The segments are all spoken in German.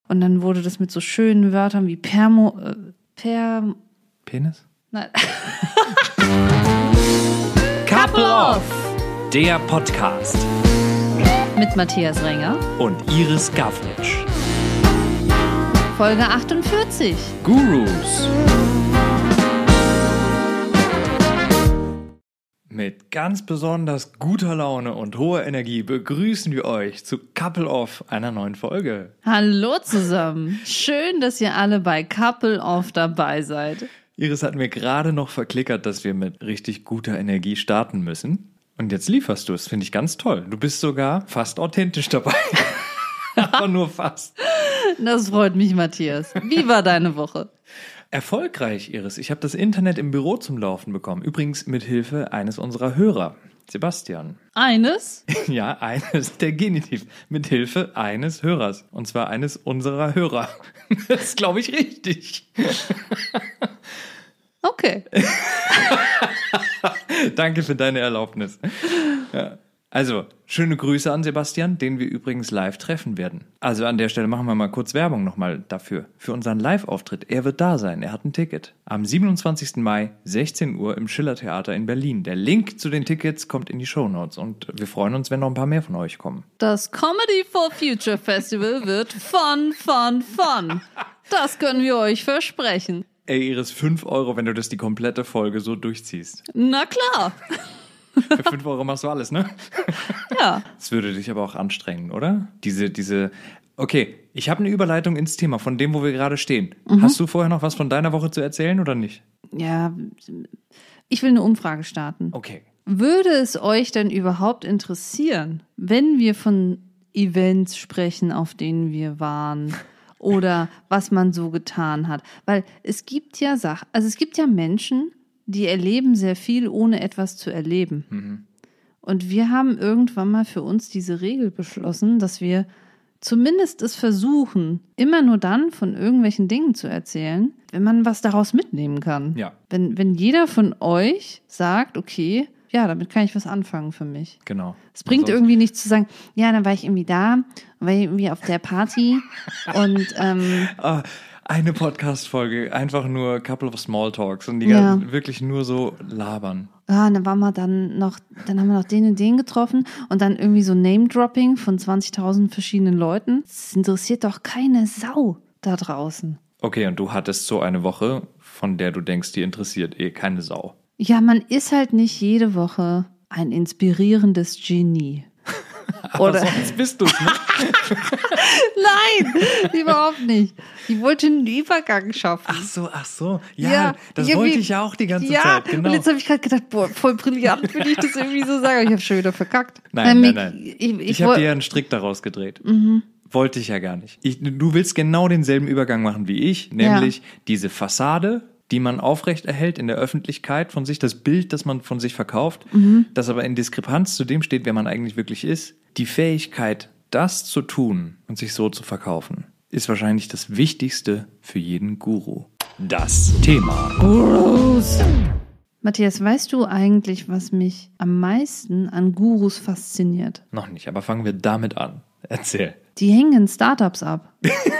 Und dann wurde das mit so schönen Wörtern wie Penis? Nein. Couple Off, der Podcast Mit Matthias Renger. und Iris Gavritsch. Folge 48. Gurus. Mit ganz besonders guter Laune und hoher Energie begrüßen wir euch zu Couple Off, einer neuen Folge. Hallo zusammen. Schön, dass ihr alle bei Couple Off dabei seid. Iris hat mir gerade noch verklickert, dass wir mit richtig guter Energie starten müssen. Und jetzt lieferst du es, finde ich ganz toll. Du bist sogar fast authentisch dabei. Aber nur fast. Das freut mich, Matthias. Wie war deine Woche? Erfolgreich, Iris. Ich habe das Internet im Büro zum Laufen bekommen. Übrigens mit Hilfe eines unserer Hörer, Sebastian. Eines? Ja, eines, der Genitiv. Mit Hilfe eines Hörers. Und zwar eines unserer Hörer. Das ist, glaube ich, richtig. Okay. Danke für deine Erlaubnis. Ja. Also, schöne Grüße an Sebastian, den wir übrigens live treffen werden. Also an der Stelle machen wir mal kurz Werbung nochmal dafür. Für unseren Live-Auftritt. Er wird da sein, er hat ein Ticket. Am 27. Mai, 16 Uhr im Schiller-Theater in Berlin. Der Link zu den Tickets kommt in die Shownotes und wir freuen uns, wenn noch ein paar mehr von euch kommen. Das Comedy for Future Festival wird fun. Das können wir euch versprechen. Ey, Iris, 5 €, wenn du das die komplette Folge so durchziehst. Na klar. Für 5 € machst du alles, ne? Ja. Das würde dich aber auch anstrengen, oder? Okay, ich habe eine Überleitung ins Thema von dem, wo wir gerade stehen. Hast du vorher noch was von deiner Woche zu erzählen oder nicht? Ja, ich will eine Umfrage starten. Okay. Würde es euch denn überhaupt interessieren, wenn wir von Events sprechen, auf denen wir waren oder was man so getan hat? Weil es gibt ja es gibt ja Menschen, die erleben sehr viel, ohne etwas zu erleben. Mhm. Und wir haben irgendwann mal für uns diese Regel beschlossen, dass wir zumindest es versuchen, immer nur dann von irgendwelchen Dingen zu erzählen, wenn man was daraus mitnehmen kann. Ja. Wenn jeder von euch sagt, okay, ja, damit kann ich was anfangen für mich. Genau. Es bringt irgendwie nichts zu sagen, ja, dann war ich irgendwie da, war ich irgendwie auf der Party und Eine Podcast-Folge, einfach nur Couple of Smalltalks und die Ja. wirklich nur so labern. und dann haben wir noch den und den getroffen und dann irgendwie so Name-Dropping von 20.000 verschiedenen Leuten. Das interessiert doch keine Sau da draußen. Okay, und du hattest so eine Woche, von der du denkst, die interessiert keine Sau. Ja, man ist halt nicht jede Woche ein inspirierendes Genie. Aber sonst bist du es, ne? Nein, überhaupt nicht. Ich wollte einen Übergang schaffen. Ach so. Ja, das wollte ich ja auch die ganze Zeit. Genau. Und jetzt habe ich gerade gedacht, boah, voll brillant, wenn ich das irgendwie so sage. Aber ich habe schon wieder verkackt. Nein. Ich habe dir ja einen Strick daraus gedreht. Wollte ich ja gar nicht. Du willst genau denselben Übergang machen wie ich, nämlich diese Fassade, die man aufrecht erhält in der Öffentlichkeit von sich, das Bild, das man von sich verkauft, das aber in Diskrepanz zu dem steht, wer man eigentlich wirklich ist. Die Fähigkeit, das zu tun und sich so zu verkaufen, ist wahrscheinlich das Wichtigste für jeden Guru. Das Thema. Gurus. Matthias, weißt du eigentlich, was mich am meisten an Gurus fasziniert? Noch nicht, aber fangen wir damit an. Erzähl. Die hängen in Startups ab.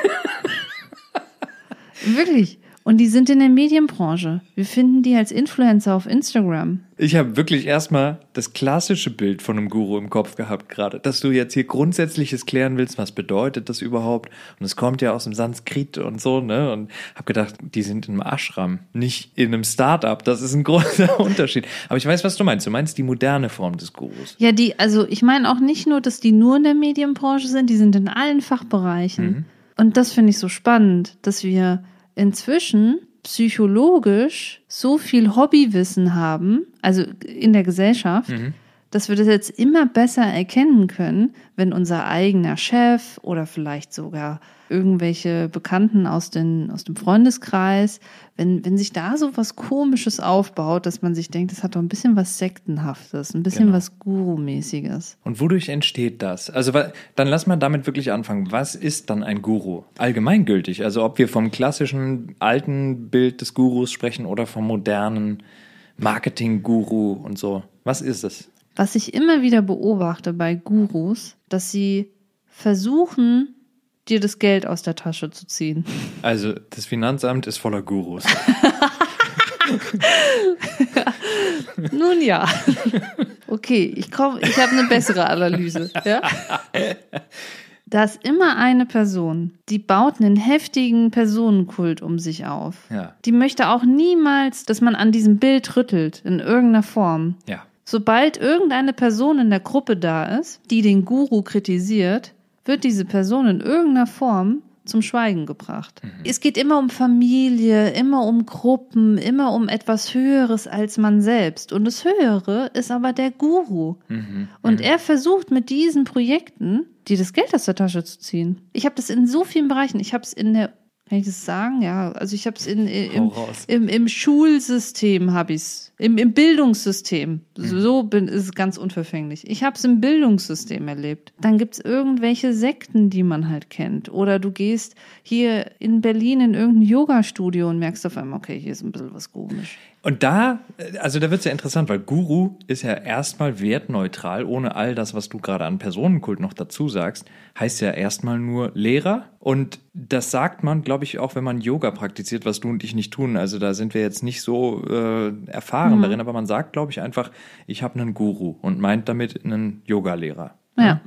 Wirklich. Und die sind in der Medienbranche. Wir finden die als Influencer auf Instagram. Ich habe wirklich erstmal das klassische Bild von einem Guru im Kopf gehabt gerade, dass du jetzt hier Grundsätzliches klären willst, was bedeutet das überhaupt? Und es kommt ja aus dem Sanskrit und so, ne? Und habe gedacht, die sind in einem Ashram, nicht in einem Startup. Das ist ein großer Unterschied. Aber ich weiß, was du meinst. Du meinst die moderne Form des Gurus. Ja, ich meine auch nicht nur, dass die nur in der Medienbranche sind, die sind in allen Fachbereichen. Und das finde ich so spannend, dass wir inzwischen psychologisch so viel Hobbywissen haben, also in der Gesellschaft, dass wir das jetzt immer besser erkennen können, wenn unser eigener Chef oder vielleicht sogar irgendwelche Bekannten aus dem Freundeskreis, wenn sich da so was Komisches aufbaut, dass man sich denkt, das hat doch ein bisschen was Sektenhaftes, ein bisschen was Guru-mäßiges. Und wodurch entsteht das? Also dann lass mal damit wirklich anfangen. Was ist dann ein Guru? Allgemeingültig, also ob wir vom klassischen alten Bild des Gurus sprechen oder vom modernen Marketing-Guru und so. Was ist es? Was ich immer wieder beobachte bei Gurus, dass sie versuchen, dir das Geld aus der Tasche zu ziehen. Also das Finanzamt ist voller Gurus. Nun ja. Okay, ich habe eine bessere Analyse. Ja? Da ist immer eine Person, die baut einen heftigen Personenkult um sich auf. Ja. Die möchte auch niemals, dass man an diesem Bild rüttelt, in irgendeiner Form. Ja. Sobald irgendeine Person in der Gruppe da ist, die den Guru kritisiert, wird diese Person in irgendeiner Form zum Schweigen gebracht. Es geht immer um Familie, immer um Gruppen, immer um etwas Höheres als man selbst. Und das Höhere ist aber der Guru. Und er versucht mit diesen Projekten, dir das Geld aus der Tasche zu ziehen. Ich habe das in so vielen Bereichen. Ich habe es in der, kann ich das sagen? Ja, also ich habe es im Schulsystem, habe ich es. Im Bildungssystem. Ist es ganz unverfänglich. Ich habe es im Bildungssystem erlebt. Dann gibt es irgendwelche Sekten, die man halt kennt. Oder du gehst hier in Berlin in irgendein Yoga-Studio und merkst auf einmal, okay, hier ist ein bisschen was komisch. Und da wird es ja interessant, weil Guru ist ja erstmal wertneutral, ohne all das, was du gerade an Personenkult noch dazu sagst, heißt ja erstmal nur Lehrer. Und das sagt man, glaube ich, auch wenn man Yoga praktiziert, was du und ich nicht tun. Also da sind wir jetzt nicht so erfahren darin, aber man sagt, glaube ich, einfach, ich habe einen Guru und meint damit einen Yogalehrer. Ja.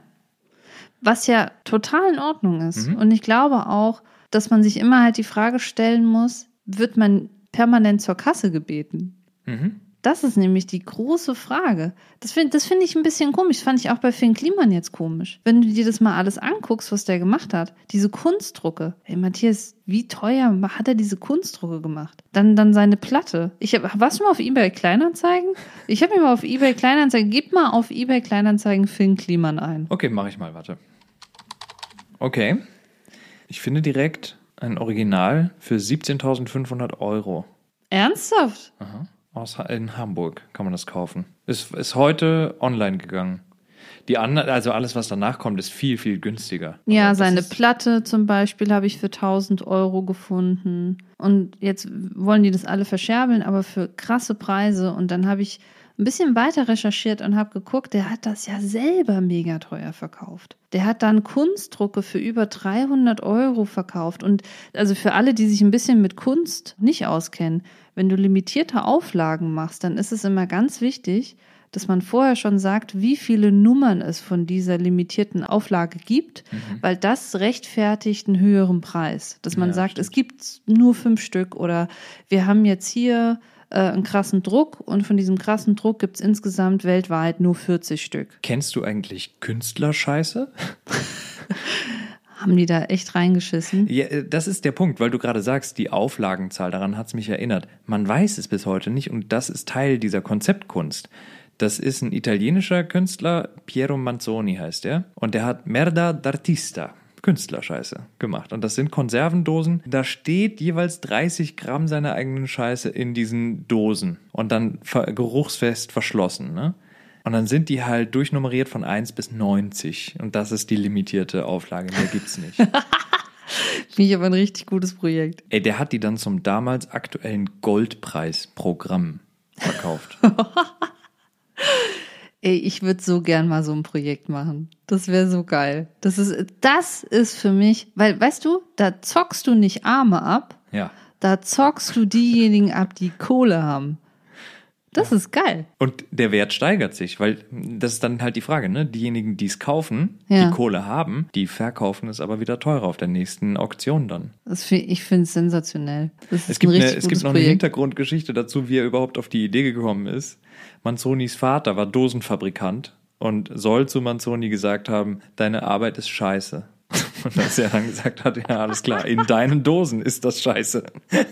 Was ja total in Ordnung ist. Und ich glaube auch, dass man sich immer halt die Frage stellen muss, wird man permanent zur Kasse gebeten? Das ist nämlich die große Frage. Das find ich ein bisschen komisch. Das fand ich auch bei Finn Kliman jetzt komisch. Wenn du dir das mal alles anguckst, was der gemacht hat. Diese Kunstdrucke. Hey Matthias, wie teuer hat er diese Kunstdrucke gemacht? Dann seine Platte. Warst du mal auf eBay Kleinanzeigen? Ich habe mir mal auf eBay Kleinanzeigen, gib mal auf eBay Kleinanzeigen Finn Kliman ein. Okay, mache ich mal, warte. Okay. Ich finde direkt ein Original für 17.500 €. Ernsthaft? Aha. In Hamburg kann man das kaufen. Ist heute online gegangen. Die anderen, also alles, was danach kommt, ist viel, viel günstiger. Ja, seine Platte zum Beispiel habe ich für 1.000 € gefunden. Und jetzt wollen die das alle verscherbeln, aber für krasse Preise. Und dann habe ich ein bisschen weiter recherchiert und habe geguckt, der hat das ja selber mega teuer verkauft. Der hat dann Kunstdrucke für über 300 € verkauft. Und also für alle, die sich ein bisschen mit Kunst nicht auskennen, wenn du limitierte Auflagen machst, dann ist es immer ganz wichtig, dass man vorher schon sagt, wie viele Nummern es von dieser limitierten Auflage gibt, weil das rechtfertigt einen höheren Preis. Dass man sagt, stimmt. Es gibt nur 5 Stück oder wir haben jetzt hier einen krassen Druck und von diesem krassen Druck gibt es insgesamt weltweit nur 40 Stück. Kennst du eigentlich Künstlerscheiße? Haben die da echt reingeschissen? Ja, das ist der Punkt, weil du gerade sagst, die Auflagenzahl, daran hat es mich erinnert. Man weiß es bis heute nicht und das ist Teil dieser Konzeptkunst. Das ist ein italienischer Künstler, Piero Manzoni heißt er, und der hat Merda d'Artista, Künstlerscheiße, gemacht. Und das sind Konservendosen, da steht jeweils 30 Gramm seiner eigenen Scheiße in diesen Dosen und dann geruchsfest verschlossen, ne? Und dann sind die halt durchnummeriert von 1 bis 90. Und das ist die limitierte Auflage. Mehr gibt's nicht. Finde ich aber ein richtig gutes Projekt. Ey, der hat die dann zum damals aktuellen Goldpreisprogramm verkauft. Ey, ich würde so gern mal so ein Projekt machen. Das wäre so geil. Das ist für mich, weil, weißt du, da zockst du nicht Arme ab. Ja. Da zockst du diejenigen ab, die Kohle haben. Das ist geil. Und der Wert steigert sich, weil das ist dann halt die Frage, ne? Diejenigen, die es kaufen, die Kohle haben, die verkaufen es aber wieder teurer auf der nächsten Auktion dann. Ich finde es sensationell. Es gibt noch eine Hintergrundgeschichte dazu, wie er überhaupt auf die Idee gekommen ist. Manzonis Vater war Dosenfabrikant und soll zu Manzoni gesagt haben, deine Arbeit ist scheiße. Und als er dann gesagt hat, ja, alles klar, in deinen Dosen ist das scheiße.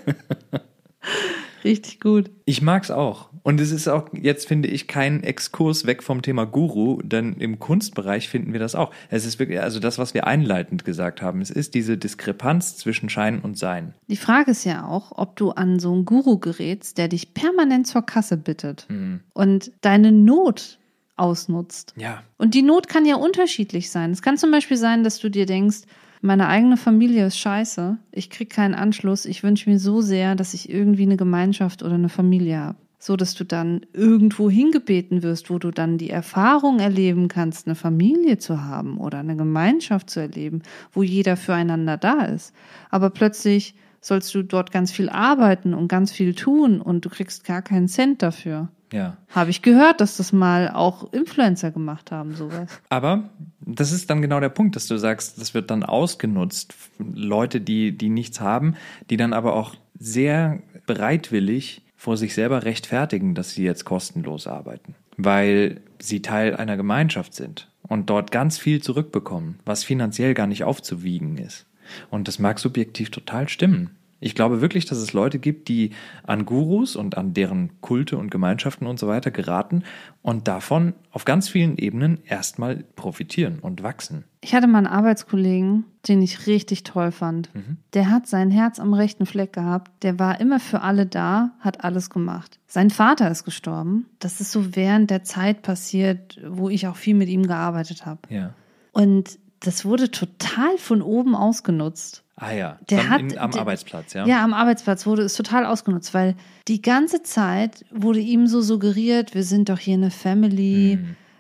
Richtig gut. Ich mag's auch. Und es ist auch jetzt, finde ich, kein Exkurs weg vom Thema Guru, denn im Kunstbereich finden wir das auch. Es ist wirklich, also das, was wir einleitend gesagt haben, es ist diese Diskrepanz zwischen Schein und Sein. Die Frage ist ja auch, ob du an so einen Guru gerätst, der dich permanent zur Kasse bittet und deine Not ausnutzt. Ja. Und die Not kann ja unterschiedlich sein. Es kann zum Beispiel sein, dass du dir denkst, meine eigene Familie ist scheiße, ich kriege keinen Anschluss, ich wünsche mir so sehr, dass ich irgendwie eine Gemeinschaft oder eine Familie habe. so dass du dann irgendwo hingebeten wirst, wo du dann die Erfahrung erleben kannst, eine Familie zu haben oder eine Gemeinschaft zu erleben, wo jeder füreinander da ist. Aber plötzlich sollst du dort ganz viel arbeiten und ganz viel tun und du kriegst gar keinen Cent dafür. Ja. Habe ich gehört, dass das mal auch Influencer gemacht haben, sowas. Aber das ist dann genau der Punkt, dass du sagst, das wird dann ausgenutzt. Leute, die nichts haben, die dann aber auch sehr bereitwillig vor sich selber rechtfertigen, dass sie jetzt kostenlos arbeiten, weil sie Teil einer Gemeinschaft sind und dort ganz viel zurückbekommen, was finanziell gar nicht aufzuwiegen ist. Und das mag subjektiv total stimmen. Ich glaube wirklich, dass es Leute gibt, die an Gurus und an deren Kulte und Gemeinschaften und so weiter geraten und davon auf ganz vielen Ebenen erstmal profitieren und wachsen. Ich hatte mal einen Arbeitskollegen, den ich richtig toll fand. Der hat sein Herz am rechten Fleck gehabt. Der war immer für alle da, hat alles gemacht. Sein Vater ist gestorben. Das ist so während der Zeit passiert, wo ich auch viel mit ihm gearbeitet habe. Ja. Und das wurde total von oben ausgenutzt. Ah ja, am Arbeitsplatz, ja? Ja, am Arbeitsplatz wurde es total ausgenutzt, weil die ganze Zeit wurde ihm so suggeriert, wir sind doch hier eine Family,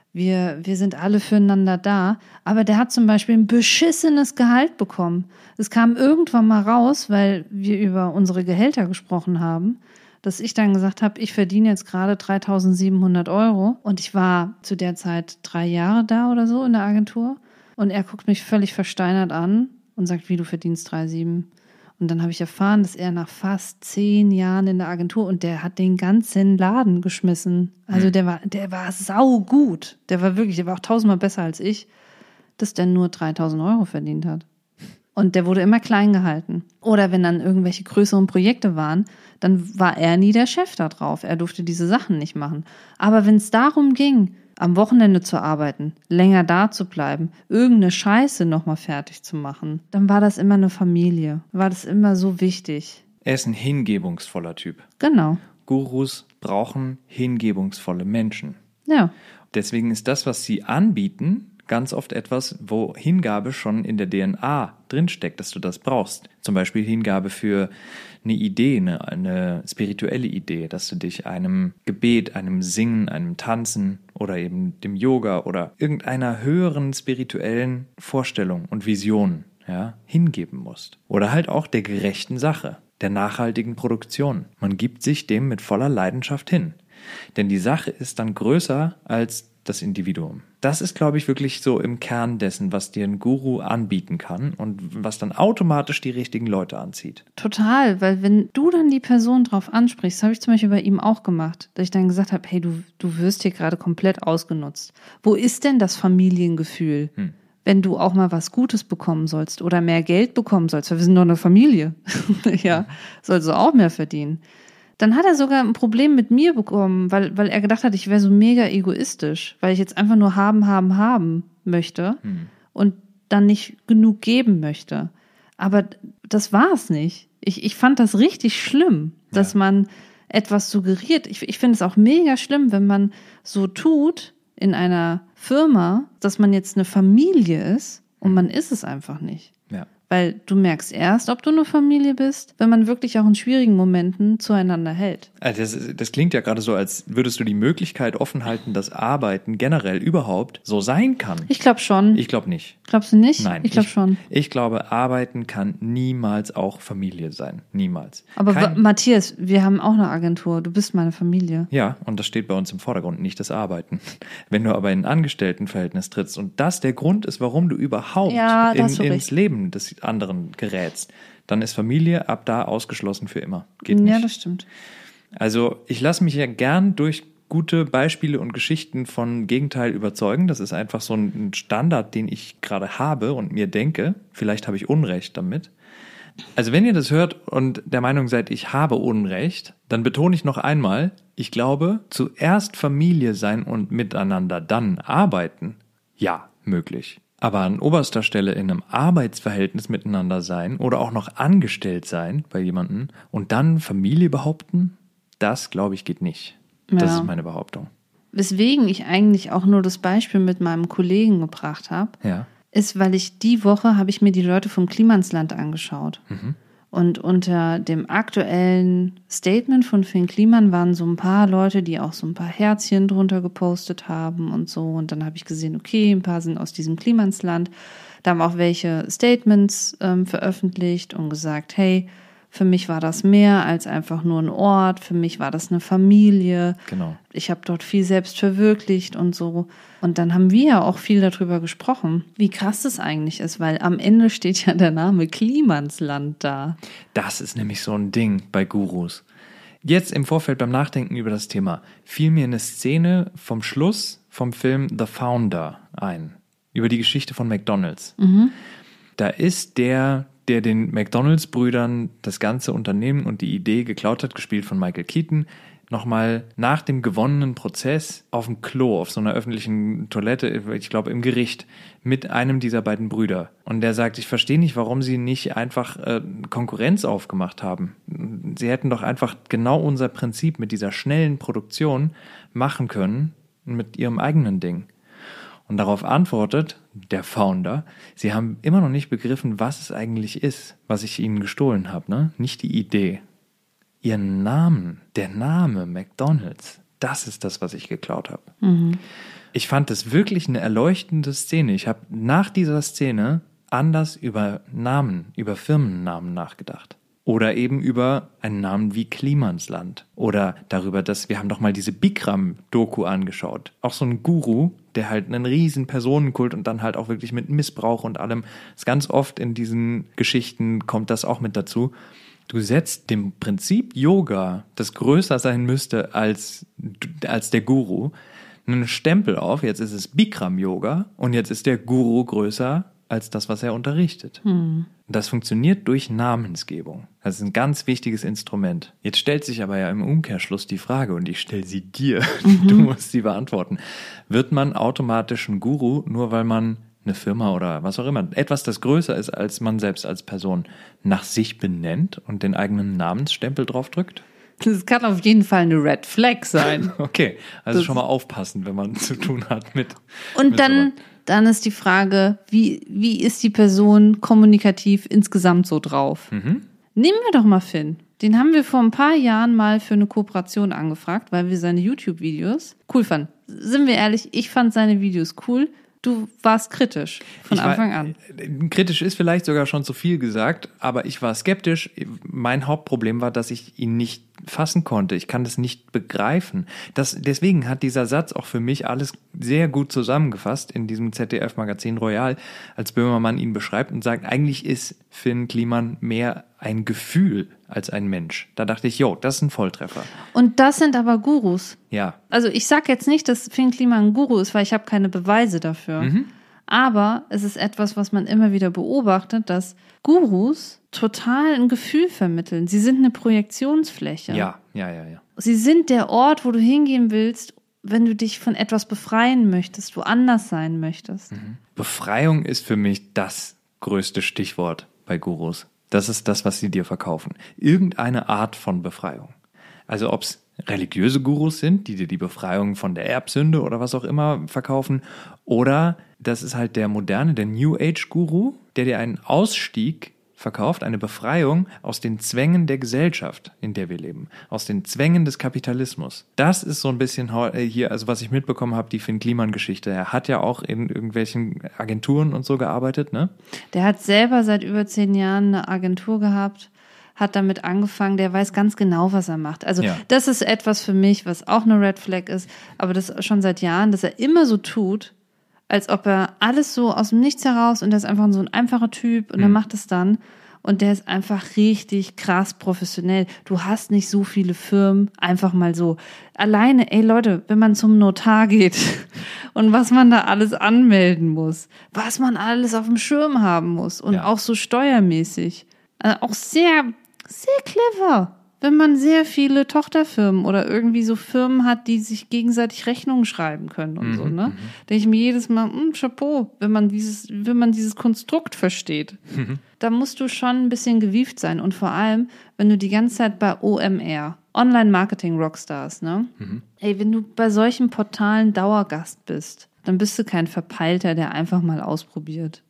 wir sind alle füreinander da. Aber der hat zum Beispiel ein beschissenes Gehalt bekommen. Es kam irgendwann mal raus, weil wir über unsere Gehälter gesprochen haben, dass ich dann gesagt habe, ich verdiene jetzt gerade 3.700 € und ich war zu der Zeit 3 Jahre da oder so in der Agentur und er guckt mich völlig versteinert an und sagt, wie, du verdienst 3,7. Und dann habe ich erfahren, dass er nach fast 10 Jahren in der Agentur und der hat den ganzen Laden geschmissen. Also der war saugut. Der war auch 1000-mal besser als ich, dass der nur 3.000 € verdient hat. Und der wurde immer klein gehalten. Oder wenn dann irgendwelche größeren Projekte waren, dann war er nie der Chef da drauf. Er durfte diese Sachen nicht machen. Aber wenn es darum ging, am Wochenende zu arbeiten, länger da zu bleiben, irgendeine Scheiße nochmal fertig zu machen, dann war das immer eine Familie. War das immer so wichtig. Er ist ein hingebungsvoller Typ. Genau. Gurus brauchen hingebungsvolle Menschen. Ja. Deswegen ist das, was sie anbieten, ganz oft etwas, wo Hingabe schon in der DNA drinsteckt, dass du das brauchst. Zum Beispiel Hingabe für eine Idee, eine spirituelle Idee, dass du dich einem Gebet, einem Singen, einem Tanzen oder eben dem Yoga oder irgendeiner höheren spirituellen Vorstellung und Vision, ja, hingeben musst. Oder halt auch der gerechten Sache, der nachhaltigen Produktion. Man gibt sich dem mit voller Leidenschaft hin. Denn die Sache ist dann größer als das Individuum. Das ist, glaube ich, wirklich so im Kern dessen, was dir ein Guru anbieten kann und was dann automatisch die richtigen Leute anzieht. Total, weil wenn du dann die Person drauf ansprichst, das habe ich zum Beispiel bei ihm auch gemacht, dass ich dann gesagt habe, hey, du wirst hier gerade komplett ausgenutzt. Wo ist denn das Familiengefühl, wenn du auch mal was Gutes bekommen sollst oder mehr Geld bekommen sollst? Weil wir sind doch eine Familie. Ja, sollst du auch mehr verdienen. Dann hat er sogar ein Problem mit mir bekommen, weil er gedacht hat, ich wäre so mega egoistisch, weil ich jetzt einfach nur haben möchte und dann nicht genug geben möchte. Aber das war es nicht. Ich fand das richtig schlimm, dass man etwas suggeriert. Ich finde es auch mega schlimm, wenn man so tut in einer Firma, dass man jetzt eine Familie ist und man ist es einfach nicht. Ja. Weil du merkst erst, ob du eine Familie bist, wenn man wirklich auch in schwierigen Momenten zueinander hält. Also das klingt ja gerade so, als würdest du die Möglichkeit offen halten, dass Arbeiten generell überhaupt so sein kann. Ich glaube schon. Ich glaube nicht. Glaubst du nicht? Nein. Ich glaube schon. Ich glaube, Arbeiten kann niemals auch Familie sein. Niemals. Aber Matthias, wir haben auch eine Agentur. Du bist meine Familie. Ja, und das steht bei uns im Vordergrund, nicht das Arbeiten. Wenn du aber in ein Angestelltenverhältnis trittst und das der Grund ist, warum du überhaupt ins Leben des anderen gerätst, dann ist Familie ab da ausgeschlossen für immer. Geht nicht. Ja, das stimmt. Also ich lasse mich ja gern durch gute Beispiele und Geschichten von Gegenteil überzeugen. Das ist einfach so ein Standard, den ich gerade habe und mir denke. Vielleicht habe ich Unrecht damit. Also wenn ihr das hört und der Meinung seid, ich habe Unrecht, dann betone ich noch einmal, ich glaube, zuerst Familie sein und miteinander dann arbeiten, ja, möglich. Aber an oberster Stelle in einem Arbeitsverhältnis miteinander sein oder auch noch angestellt sein bei jemandem und dann Familie behaupten, das, glaube ich, geht nicht. Ja. Das ist meine Behauptung. Weswegen ich eigentlich auch nur das Beispiel mit meinem Kollegen gebracht habe, ist, weil die Woche habe ich mir die Leute vom Klimansland angeschaut. Und unter dem aktuellen Statement von Finn Kliman waren so ein paar Leute, die auch so ein paar Herzchen drunter gepostet haben und so. Und dann habe ich gesehen, okay, ein paar sind aus diesem Klimansland. Da haben auch welche Statements veröffentlicht und gesagt, hey, für mich war das mehr als einfach nur ein Ort. Für mich war das eine Familie. Genau. Ich habe dort viel selbst verwirklicht und so. Und dann haben wir auch viel darüber gesprochen, wie krass das eigentlich ist, weil am Ende steht ja der Name Klimansland da. Das ist nämlich so ein Ding bei Gurus. Jetzt im Vorfeld beim Nachdenken über das Thema fiel mir eine Szene vom Schluss vom Film The Founder ein. Über die Geschichte von McDonald's. Da ist der den McDonald's-Brüdern das ganze Unternehmen und die Idee geklaut hat, gespielt von Michael Keaton, nochmal nach dem gewonnenen Prozess auf dem Klo, auf so einer öffentlichen Toilette, ich glaube im Gericht, mit einem dieser beiden Brüder. Und der sagt, ich verstehe nicht, warum sie nicht einfach Konkurrenz aufgemacht haben. Sie hätten doch einfach genau unser Prinzip mit dieser schnellen Produktion machen können, mit ihrem eigenen Ding. Und darauf antwortet der Founder, sie haben immer noch nicht begriffen, was es eigentlich ist, was ich ihnen gestohlen habe, ne? Nicht die Idee. Ihren Namen, der Name McDonald's, das ist das, was ich geklaut habe. Ich fand das wirklich eine erleuchtende Szene. Ich habe nach dieser Szene anders über Namen, über Firmennamen nachgedacht. Oder eben über einen Namen wie Klimansland. Oder darüber, dass wir haben doch mal diese Bikram-Doku angeschaut. Auch so ein Guru, der halt einen riesen Personenkult und dann halt auch wirklich mit Missbrauch und allem. Das ganz oft in diesen Geschichten kommt das auch mit dazu. Du setzt dem Prinzip Yoga, das größer sein müsste als der Guru, einen Stempel auf. Jetzt ist es Bikram-Yoga und jetzt ist der Guru größer als das, was er unterrichtet. Das funktioniert durch Namensgebung. Das ist ein ganz wichtiges Instrument. Jetzt stellt sich aber ja im Umkehrschluss die Frage, und ich stelle sie dir, du musst sie beantworten. Wird man automatisch ein Guru, nur weil man eine Firma oder was auch immer, etwas, das größer ist als man selbst als Person, nach sich benennt und den eigenen Namensstempel draufdrückt? Das kann auf jeden Fall eine Red Flag sein. Okay, also das schon mal aufpassen, wenn man zu tun hat mit. Und mit dann ist die Frage, wie ist die Person kommunikativ insgesamt so drauf? Nehmen wir doch mal Finn. Den haben wir vor ein paar Jahren mal für eine Kooperation angefragt, weil wir seine YouTube-Videos cool fanden. Sind wir ehrlich, ich fand seine Videos cool. Du warst kritisch von Anfang an. Kritisch ist vielleicht sogar schon zu viel gesagt, aber ich war skeptisch. Mein Hauptproblem war, dass ich ihn nicht fassen konnte. Ich kann das nicht begreifen. Deswegen hat dieser Satz auch für mich alles sehr gut zusammengefasst in diesem ZDF-Magazin Royal, als Böhmermann ihn beschreibt und sagt, eigentlich ist Finn Kliman mehr ein Gefühl als ein Mensch. Da dachte ich, das ist ein Volltreffer. Und das sind aber Gurus. Ja. Also ich sag jetzt nicht, dass Finn Kliman ein Guru ist, weil ich habe keine Beweise dafür. Aber es ist etwas, was man immer wieder beobachtet, dass Gurus total ein Gefühl vermitteln. Sie sind eine Projektionsfläche. Ja. Sie sind der Ort, wo du hingehen willst, wenn du dich von etwas befreien möchtest, woanders sein möchtest. Befreiung ist für mich das größte Stichwort bei Gurus. Das ist das, was sie dir verkaufen. Irgendeine Art von Befreiung. Also ob es religiöse Gurus sind, die dir die Befreiung von der Erbsünde oder was auch immer verkaufen, oder das ist halt der moderne, der New Age Guru, der dir einen Ausstieg verkauft, eine Befreiung aus den Zwängen der Gesellschaft, in der wir leben, aus den Zwängen des Kapitalismus. Das ist so ein bisschen hier, also was ich mitbekommen habe, die Finn Kliman-Geschichte. Er hat ja auch in irgendwelchen Agenturen und so gearbeitet, ne? Der hat selber seit über 10 Jahren eine Agentur gehabt, hat damit angefangen, der weiß ganz genau, was er macht. Also Das ist etwas für mich, was auch eine Red Flag ist, aber das schon seit Jahren, dass er immer so tut, als ob er alles so aus dem Nichts heraus und der ist einfach so ein einfacher Typ und er macht es dann und der ist einfach richtig krass professionell. Du hast nicht so viele Firmen einfach mal so. Alleine, Leute, wenn man zum Notar geht und was man da alles anmelden muss, was man alles auf dem Schirm haben muss und auch so steuermäßig. Also auch sehr, sehr clever. Wenn man sehr viele Tochterfirmen oder irgendwie so Firmen hat, die sich gegenseitig Rechnungen schreiben können und so, ne? Denke ich mir jedes Mal, Chapeau, wenn man dieses Konstrukt versteht. Da musst du schon ein bisschen gewieft sein. Und vor allem, wenn du die ganze Zeit bei OMR, Online-Marketing-Rockstars, ne? Wenn du bei solchen Portalen Dauergast bist, dann bist du kein Verpeilter, der einfach mal ausprobiert.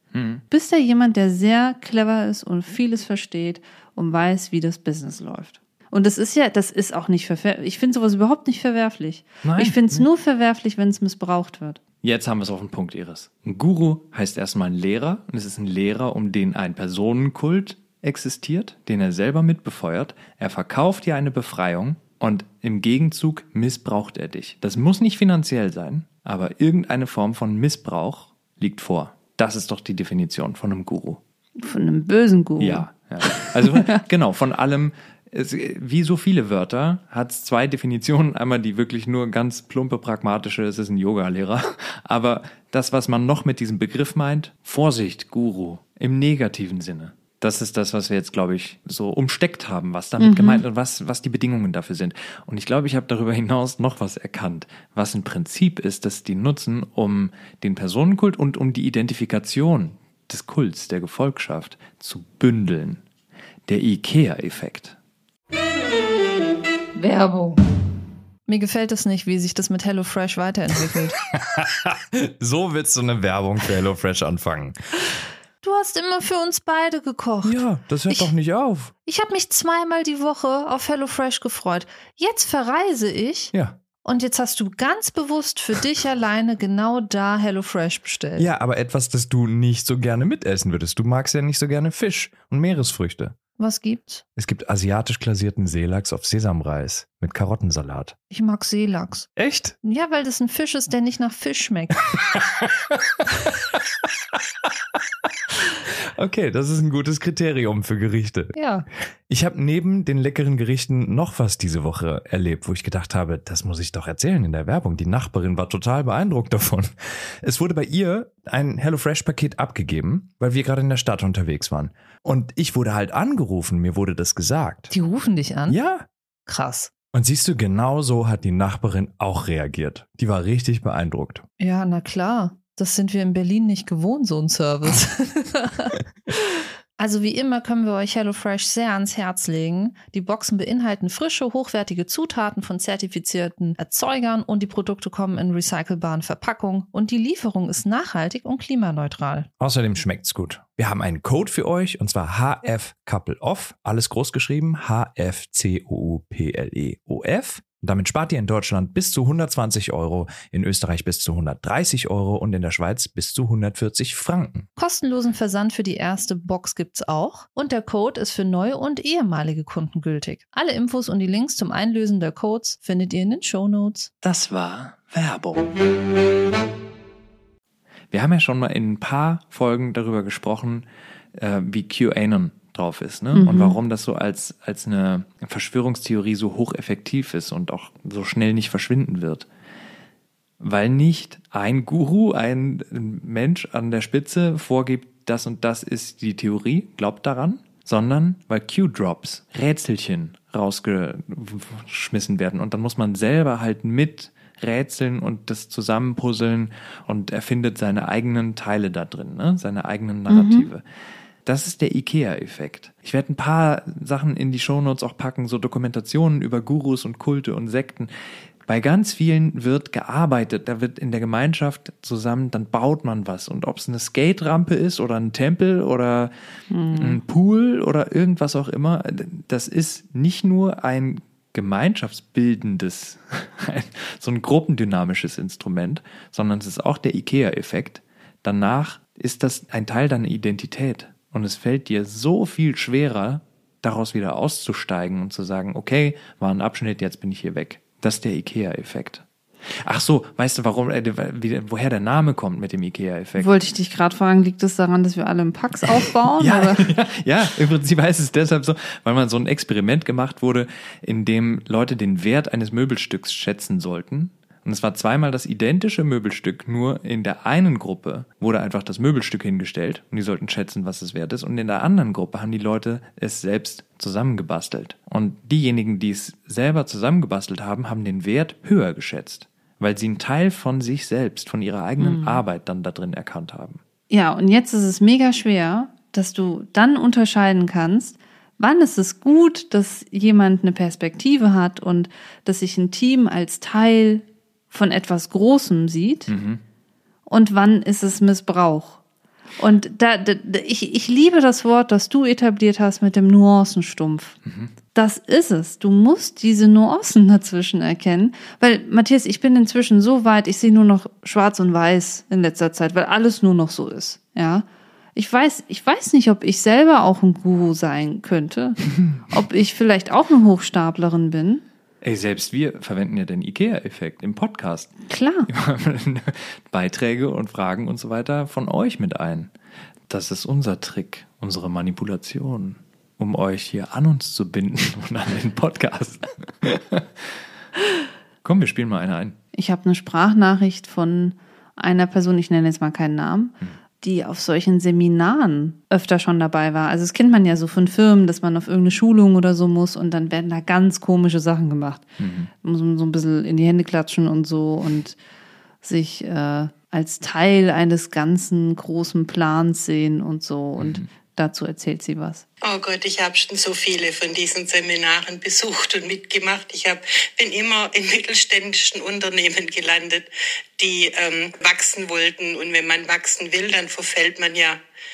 Bist ja jemand, der sehr clever ist und vieles versteht und weiß, wie das Business läuft. Und das ist auch nicht verwerflich. Ich finde sowas überhaupt nicht verwerflich. Nein, ich finde es nur verwerflich, wenn es missbraucht wird. Jetzt haben wir es auf den Punkt, Iris. Ein Guru heißt erstmal ein Lehrer. Und es ist ein Lehrer, um den ein Personenkult existiert, den er selber mitbefeuert. Er verkauft dir eine Befreiung und im Gegenzug missbraucht er dich. Das muss nicht finanziell sein, aber irgendeine Form von Missbrauch liegt vor. Das ist doch die Definition von einem Guru. Von einem bösen Guru. Ja. Also genau, von allem, wie so viele Wörter, hat es 2 Definitionen. Einmal die wirklich nur ganz plumpe, pragmatische, es ist ein Yoga-Lehrer. Aber das, was man noch mit diesem Begriff meint, Vorsicht, Guru, im negativen Sinne. Das ist das, was wir jetzt, glaube ich, so umsteckt haben, was damit gemeint und was die Bedingungen dafür sind. Und ich glaube, ich habe darüber hinaus noch was erkannt, was ein Prinzip ist, das die nutzen, um den Personenkult und um die Identifikation des Kults, der Gefolgschaft zu bündeln. Der IKEA-Effekt. Werbung. Mir gefällt es nicht, wie sich das mit HelloFresh weiterentwickelt. So willst du eine Werbung für HelloFresh anfangen. Du hast immer für uns beide gekocht. Ja, das hört doch nicht auf. Ich habe mich 2-mal die Woche auf HelloFresh gefreut. Jetzt verreise ich. Ja. Und jetzt hast du ganz bewusst für dich alleine genau da HelloFresh bestellt. Ja, aber etwas, das du nicht so gerne mitessen würdest. Du magst ja nicht so gerne Fisch und Meeresfrüchte. Was gibt's? Es gibt asiatisch glasierten Seelachs auf Sesamreis mit Karottensalat. Ich mag Seelachs. Echt? Ja, weil das ein Fisch ist, der nicht nach Fisch schmeckt. Okay, das ist ein gutes Kriterium für Gerichte. Ja. Ich habe neben den leckeren Gerichten noch was diese Woche erlebt, wo ich gedacht habe, das muss ich doch erzählen in der Werbung. Die Nachbarin war total beeindruckt davon. Es wurde bei ihr ein HelloFresh-Paket abgegeben, weil wir gerade in der Stadt unterwegs waren. Und ich wurde halt angerufen, mir wurde das gesagt. Die rufen dich an? Ja. Krass. Und siehst du, genau so hat die Nachbarin auch reagiert. Die war richtig beeindruckt. Ja, na klar. Das sind wir in Berlin nicht gewohnt, so ein Service. Also wie immer können wir euch HelloFresh sehr ans Herz legen. Die Boxen beinhalten frische, hochwertige Zutaten von zertifizierten Erzeugern und die Produkte kommen in recycelbaren Verpackungen und die Lieferung ist nachhaltig und klimaneutral. Außerdem schmeckt's gut. Wir haben einen Code für euch und zwar HFCoupleOff, alles groß geschrieben, HFCOUPLEOF. Damit spart ihr in Deutschland bis zu 120 €, in Österreich bis zu 130 € und in der Schweiz bis zu 140 Franken. Kostenlosen Versand für die erste Box gibt's auch und der Code ist für neue und ehemalige Kunden gültig. Alle Infos und die Links zum Einlösen der Codes findet ihr in den Shownotes. Das war Werbung. Wir haben ja schon mal in ein paar Folgen darüber gesprochen, wie QAnon drauf ist, ne? Und warum das so als eine Verschwörungstheorie so hocheffektiv ist und auch so schnell nicht verschwinden wird. Weil nicht ein Guru, ein Mensch an der Spitze vorgibt, das und das ist die Theorie, glaubt daran, sondern weil Q-Drops, Rätselchen rausgeschmissen werden und dann muss man selber halt mit rätseln und das zusammenpuzzeln und erfindet seine eigenen Teile da drin, ne? Seine eigenen Narrative. Das ist der IKEA-Effekt. Ich werde ein paar Sachen in die Shownotes auch packen, so Dokumentationen über Gurus und Kulte und Sekten. Bei ganz vielen wird gearbeitet, da wird in der Gemeinschaft zusammen, dann baut man was. Und ob es eine Skate-Rampe ist oder ein Tempel oder ein Pool oder irgendwas auch immer, das ist nicht nur ein gemeinschaftsbildendes, so ein gruppendynamisches Instrument, sondern es ist auch der IKEA-Effekt. Danach ist das ein Teil deiner Identität. Und es fällt dir so viel schwerer, daraus wieder auszusteigen und zu sagen, okay, war ein Abschnitt, jetzt bin ich hier weg. Das ist der IKEA-Effekt. Ach so, weißt du, woher der Name kommt mit dem IKEA-Effekt? Wollte ich dich gerade fragen, liegt es daran, dass wir alle im Pax aufbauen? Ja, im Prinzip heißt es deshalb so, weil mal so ein Experiment gemacht wurde, in dem Leute den Wert eines Möbelstücks schätzen sollten. Und es war zweimal das identische Möbelstück, nur in der einen Gruppe wurde einfach das Möbelstück hingestellt und die sollten schätzen, was es wert ist. Und in der anderen Gruppe haben die Leute es selbst zusammengebastelt. Und diejenigen, die es selber zusammengebastelt haben, haben den Wert höher geschätzt, weil sie einen Teil von sich selbst, von ihrer eigenen Arbeit dann da drin erkannt haben. Ja, und jetzt ist es mega schwer, dass du dann unterscheiden kannst, wann ist es gut, dass jemand eine Perspektive hat und dass sich ein Team als Teil von etwas Großem sieht und wann ist es Missbrauch. Und ich liebe das Wort, das du etabliert hast mit dem Nuancenstumpf. Das ist es. Du musst diese Nuancen dazwischen erkennen. Weil, Matthias, ich bin inzwischen so weit, ich sehe nur noch schwarz und weiß in letzter Zeit, weil alles nur noch so ist. Ja. Ich weiß nicht, ob ich selber auch ein Guru sein könnte. Ob ich vielleicht auch eine Hochstaplerin bin. Ey, selbst wir verwenden ja den IKEA-Effekt im Podcast. Klar. Beiträge und Fragen und so weiter von euch mit ein. Das ist unser Trick, unsere Manipulation, um euch hier an uns zu binden und an den Podcast. Komm, wir spielen mal eine ein. Ich habe eine Sprachnachricht von einer Person, ich nenne jetzt mal keinen Namen, die auf solchen Seminaren öfter schon dabei war. Also das kennt man ja so von Firmen, dass man auf irgendeine Schulung oder so muss und dann werden da ganz komische Sachen gemacht. Man muss so ein bisschen in die Hände klatschen und so und sich als Teil eines ganzen großen Plans sehen und so. Und dazu erzählt sie was. Oh Gott, ich habe schon so viele von diesen Seminaren besucht und mitgemacht. Bin immer in mittelständischen Unternehmen gelandet, die wachsen wollten. Und wenn man wachsen will, dann verfällt man ja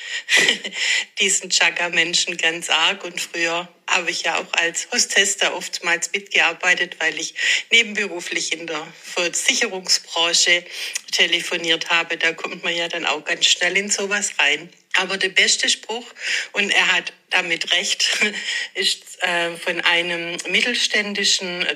diesen Chakra-Menschen ganz arg. Und früher habe ich ja auch als Hostess da oftmals mitgearbeitet, weil ich nebenberuflich in der Versicherungsbranche telefoniert habe. Da kommt man ja dann auch ganz schnell in sowas rein. Aber der beste Spruch, und er hat damit recht, ist von einem mittelständischen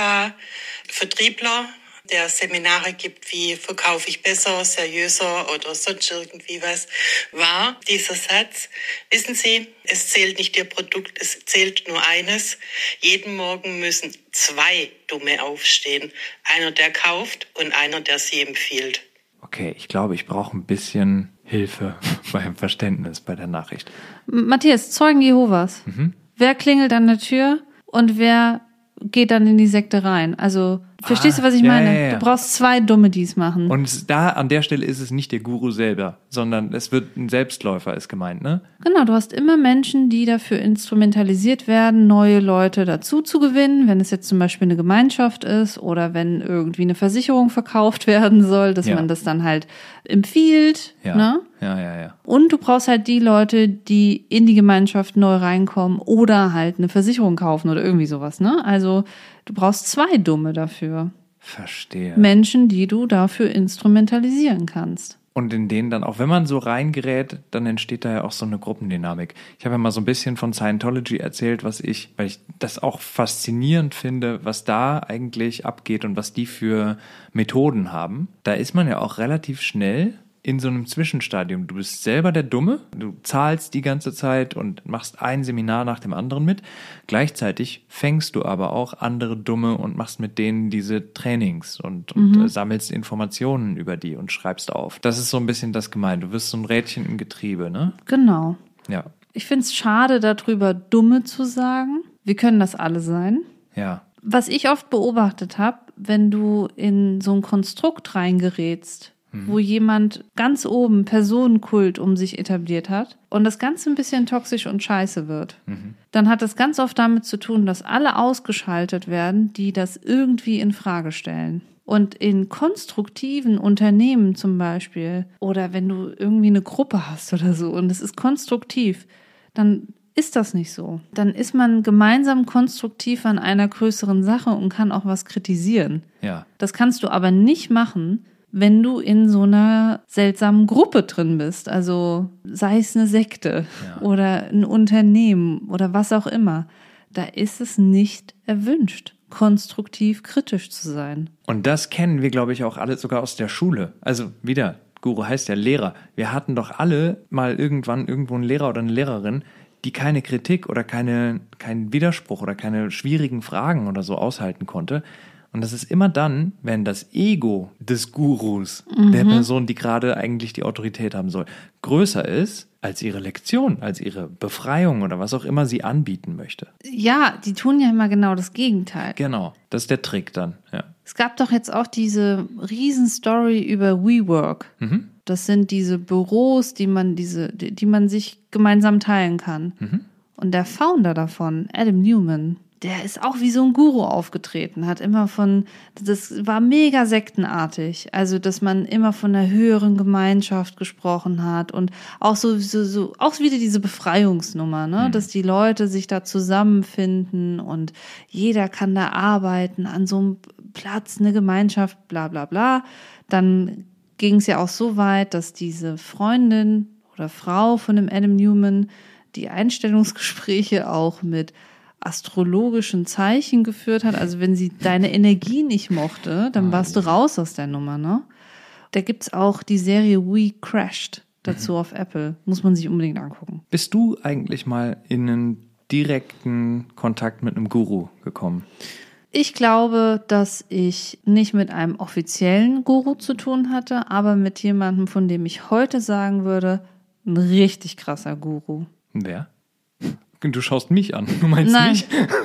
Chakra-Vertriebler, der Seminare gibt, wie verkaufe ich besser, seriöser oder sonst irgendwie was, war dieser Satz: Wissen Sie, es zählt nicht Ihr Produkt, es zählt nur eines. Jeden Morgen müssen 2 Dumme aufstehen. Einer, der kauft, und einer, der Sie empfiehlt. Okay, ich glaube, ich brauche ein bisschen Hilfe beim Verständnis bei der Nachricht. Matthias, Zeugen Jehovas. Wer klingelt an der Tür und wer geht dann in die Sekte rein? Also, verstehst du, was ich meine? Ja. Du brauchst 2 Dumme, die es machen. Und da, an der Stelle ist es nicht der Guru selber, sondern es wird ein Selbstläufer, ist gemeint, ne? Genau, du hast immer Menschen, die dafür instrumentalisiert werden, neue Leute dazu zu gewinnen, wenn es jetzt zum Beispiel eine Gemeinschaft ist oder wenn irgendwie eine Versicherung verkauft werden soll, dass man das dann halt empfiehlt, ne? Ja. Und du brauchst halt die Leute, die in die Gemeinschaft neu reinkommen oder halt eine Versicherung kaufen oder irgendwie sowas, ne? Also du brauchst 2 Dumme dafür. Verstehe. Menschen, die du dafür instrumentalisieren kannst. Und in denen dann, auch wenn man so reingerät, dann entsteht da ja auch so eine Gruppendynamik. Ich habe ja mal so ein bisschen von Scientology erzählt, weil ich das auch faszinierend finde, was da eigentlich abgeht und was die für Methoden haben. Da ist man ja auch relativ schnell in so einem Zwischenstadium. Du bist selber der Dumme, du zahlst die ganze Zeit und machst ein Seminar nach dem anderen mit. Gleichzeitig fängst du aber auch andere Dumme und machst mit denen diese Trainings und sammelst Informationen über die und schreibst auf. Das ist so ein bisschen das gemeint. Du wirst so ein Rädchen im Getriebe, ne? Genau. Ja. Ich finde es schade, darüber Dumme zu sagen. Wir können das alle sein. Ja. Was ich oft beobachtet habe, wenn du in so ein Konstrukt reingerätst, wo jemand ganz oben Personenkult um sich etabliert hat und das Ganze ein bisschen toxisch und scheiße wird, dann hat das ganz oft damit zu tun, dass alle ausgeschaltet werden, die das irgendwie in Frage stellen. Und in konstruktiven Unternehmen zum Beispiel oder wenn du irgendwie eine Gruppe hast oder so und es ist konstruktiv, dann ist das nicht so. Dann ist man gemeinsam konstruktiv an einer größeren Sache und kann auch was kritisieren. Ja. Das kannst du aber nicht machen, wenn du in so einer seltsamen Gruppe drin bist. Also sei es eine Sekte oder ein Unternehmen oder was auch immer. Da ist es nicht erwünscht, konstruktiv kritisch zu sein. Und das kennen wir, glaube ich, auch alle sogar aus der Schule. Also wieder, Guru heißt ja Lehrer. Wir hatten doch alle mal irgendwann irgendwo einen Lehrer oder eine Lehrerin, die keine Kritik oder keinen Widerspruch oder keine schwierigen Fragen oder so aushalten konnte. Und das ist immer dann, wenn das Ego des Gurus, der Person, die gerade eigentlich die Autorität haben soll, größer ist als ihre Lektion, als ihre Befreiung oder was auch immer sie anbieten möchte. Ja, die tun ja immer genau das Gegenteil. Genau, das ist der Trick dann, ja. Es gab doch jetzt auch diese Riesenstory über WeWork. Das sind diese Büros, die man sich gemeinsam teilen kann. Und der Founder davon, Adam Newman, der ist auch wie so ein Guru aufgetreten, das war mega sektenartig, also dass man immer von einer höheren Gemeinschaft gesprochen hat und auch so auch wieder diese Befreiungsnummer, ne, dass die Leute sich da zusammenfinden und jeder kann da arbeiten an so einem Platz, eine Gemeinschaft, bla bla bla. Dann ging es ja auch so weit, dass diese Freundin oder Frau von dem Adam Newman die Einstellungsgespräche auch mit astrologischen Zeichen geführt hat. Also wenn sie deine Energie nicht mochte, dann warst du raus aus der Nummer, ne? Da gibt's auch die Serie We Crashed dazu auf Apple. Muss man sich unbedingt angucken. Bist du eigentlich mal in einen direkten Kontakt mit einem Guru gekommen? Ich glaube, dass ich nicht mit einem offiziellen Guru zu tun hatte, aber mit jemandem, von dem ich heute sagen würde, ein richtig krasser Guru. Wer? Du schaust mich an, du meinst mich?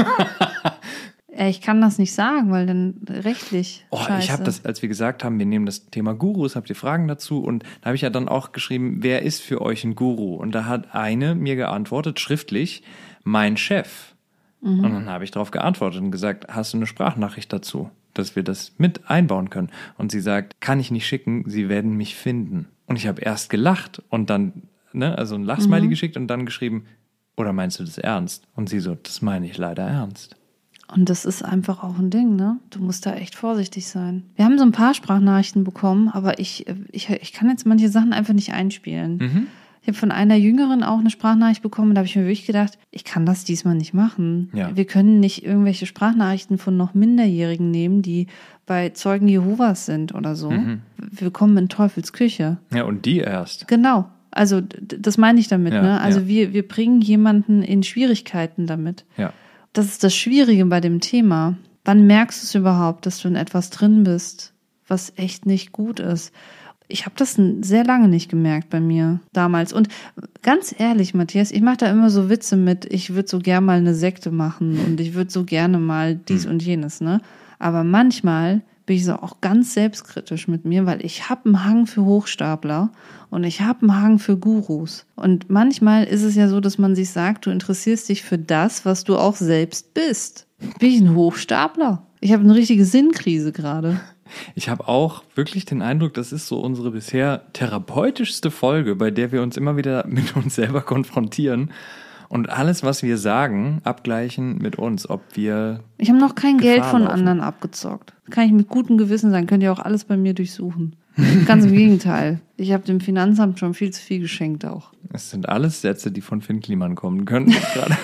Ich kann das nicht sagen, weil dann rechtlich Ich habe das, als wir gesagt haben, wir nehmen das Thema Gurus, habt ihr Fragen dazu? Und da habe ich ja dann auch geschrieben, wer ist für euch ein Guru? Und da hat eine mir geantwortet, schriftlich, mein Chef. Und dann habe ich darauf geantwortet und gesagt, hast du eine Sprachnachricht dazu, dass wir das mit einbauen können? Und sie sagt, kann ich nicht schicken, sie werden mich finden. Und ich habe erst gelacht und dann, also ein Lachsmiley geschickt und dann geschrieben, oder meinst du das ernst? Und sie so, das meine ich leider ernst. Und das ist einfach auch ein Ding, ne? Du musst da echt vorsichtig sein. Wir haben so ein paar Sprachnachrichten bekommen, aber ich kann jetzt manche Sachen einfach nicht einspielen. Ich habe von einer Jüngeren auch eine Sprachnachricht bekommen, da habe ich mir wirklich gedacht, ich kann das diesmal nicht machen. Ja. Wir können nicht irgendwelche Sprachnachrichten von noch Minderjährigen nehmen, die bei Zeugen Jehovas sind oder so. Wir kommen in Teufels Küche. Ja, und die erst. Genau. Also das meine ich damit, ne? Also wir bringen jemanden in Schwierigkeiten damit. Ja. Das ist das Schwierige bei dem Thema. Wann merkst du es überhaupt, dass du in etwas drin bist, was echt nicht gut ist? Ich habe das sehr lange nicht gemerkt bei mir damals. Und ganz ehrlich, Matthias, ich mache da immer so Witze mit, ich würde so gern mal eine Sekte machen und ich würde so gerne mal dies und jenes, ne? Aber manchmal bin ich so auch ganz selbstkritisch mit mir, weil ich habe einen Hang für Hochstapler und ich habe einen Hang für Gurus. Und manchmal ist es ja so, dass man sich sagt, du interessierst dich für das, was du auch selbst bist. Bin ich ein Hochstapler? Ich habe eine richtige Sinnkrise gerade. Ich habe auch wirklich den Eindruck, das ist so unsere bisher therapeutischste Folge, bei der wir uns immer wieder mit uns selber konfrontieren und alles, was wir sagen, abgleichen mit uns, ob wir Ich habe noch kein Gefahr Geld von laufen. anderen abgezockt. Kann ich mit gutem Gewissen sagen, könnt ihr auch alles bei mir durchsuchen. Ganz im Gegenteil. Ich habe dem Finanzamt schon viel zu viel geschenkt auch. Es sind alles Sätze, die von Finn Kliman kommen können. Gerade.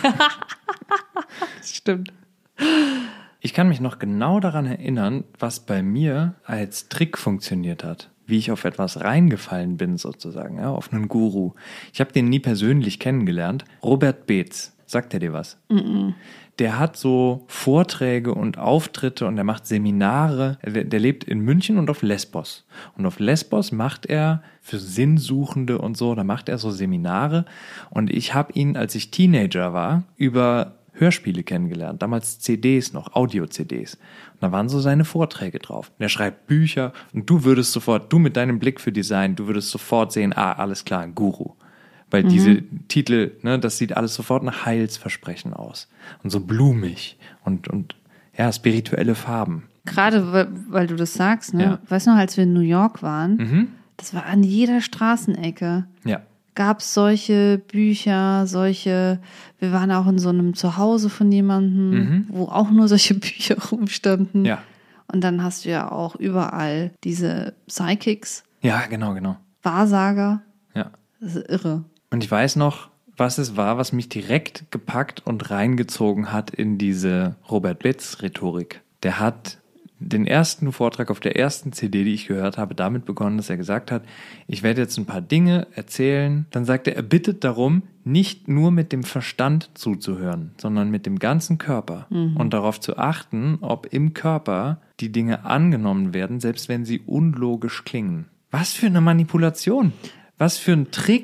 Das stimmt. Ich kann mich noch genau daran erinnern, was bei mir als Trick funktioniert hat. Wie ich auf etwas reingefallen bin sozusagen, ja, auf einen Guru. Ich habe den nie persönlich kennengelernt. Robert Beetz, sagt er dir was? Der hat so Vorträge und Auftritte und er macht Seminare. Der lebt in München und auf Lesbos. Und auf Lesbos macht er für Sinnsuchende und so, da macht er so Seminare. Und ich habe ihn, als ich Teenager war, über Hörspiele kennengelernt, damals CDs noch, Audio-CDs. Und da waren so seine Vorträge drauf. Und er schreibt Bücher und du mit deinem Blick für Design, du würdest sofort sehen, alles klar, ein Guru. Weil diese Titel, das sieht alles sofort nach Heilsversprechen aus. Und so blumig und spirituelle Farben. Gerade weil du das sagst, ne? Ja. Weißt du noch, als wir in New York waren, das war an jeder Straßenecke. Ja. Gab es solche Bücher, wir waren auch in so einem Zuhause von jemandem, wo auch nur solche Bücher rumstanden. Ja. Und dann hast du ja auch überall diese Psychics, Ja, genau. Wahrsager. Ja. Das ist irre. Und ich weiß noch, was es war, was mich direkt gepackt und reingezogen hat in diese Robert Beetz-Rhetorik. Der hat den ersten Vortrag auf der ersten CD, die ich gehört habe, damit begonnen, dass er gesagt hat, ich werde jetzt ein paar Dinge erzählen. Dann sagt er bittet darum, nicht nur mit dem Verstand zuzuhören, sondern mit dem ganzen Körper und darauf zu achten, ob im Körper die Dinge angenommen werden, selbst wenn sie unlogisch klingen. Was für eine Manipulation, was für ein Trick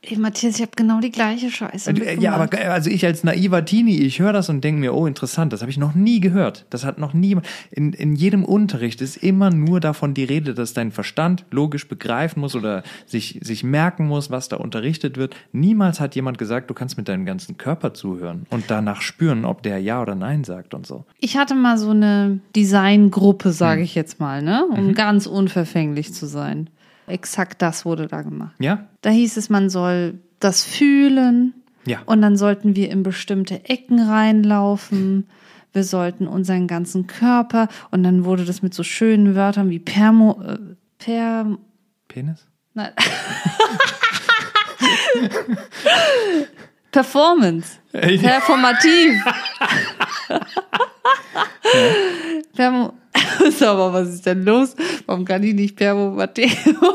Ey, Matthias, ich habe genau die gleiche Scheiße mitgemacht. Ja, aber also ich als naiver Teenie, ich höre das und denke mir, oh, interessant, das habe ich noch nie gehört. Das hat noch nie, in jedem Unterricht ist immer nur davon die Rede, dass dein Verstand logisch begreifen muss oder sich merken muss, was da unterrichtet wird. Niemals hat jemand gesagt, du kannst mit deinem ganzen Körper zuhören und danach spüren, ob der Ja oder Nein sagt und so. Ich hatte mal so eine Designgruppe, sage ich jetzt mal, ne, um ganz unverfänglich zu sein. Exakt das wurde da gemacht. Ja? Da hieß es, man soll das fühlen. Ja. Und dann sollten wir in bestimmte Ecken reinlaufen. Wir sollten unseren ganzen Körper. Und dann wurde das mit so schönen Wörtern wie Penis? Nein. Performance. Performativ. Sag mal, was ist denn los? Warum kann ich nicht performativ?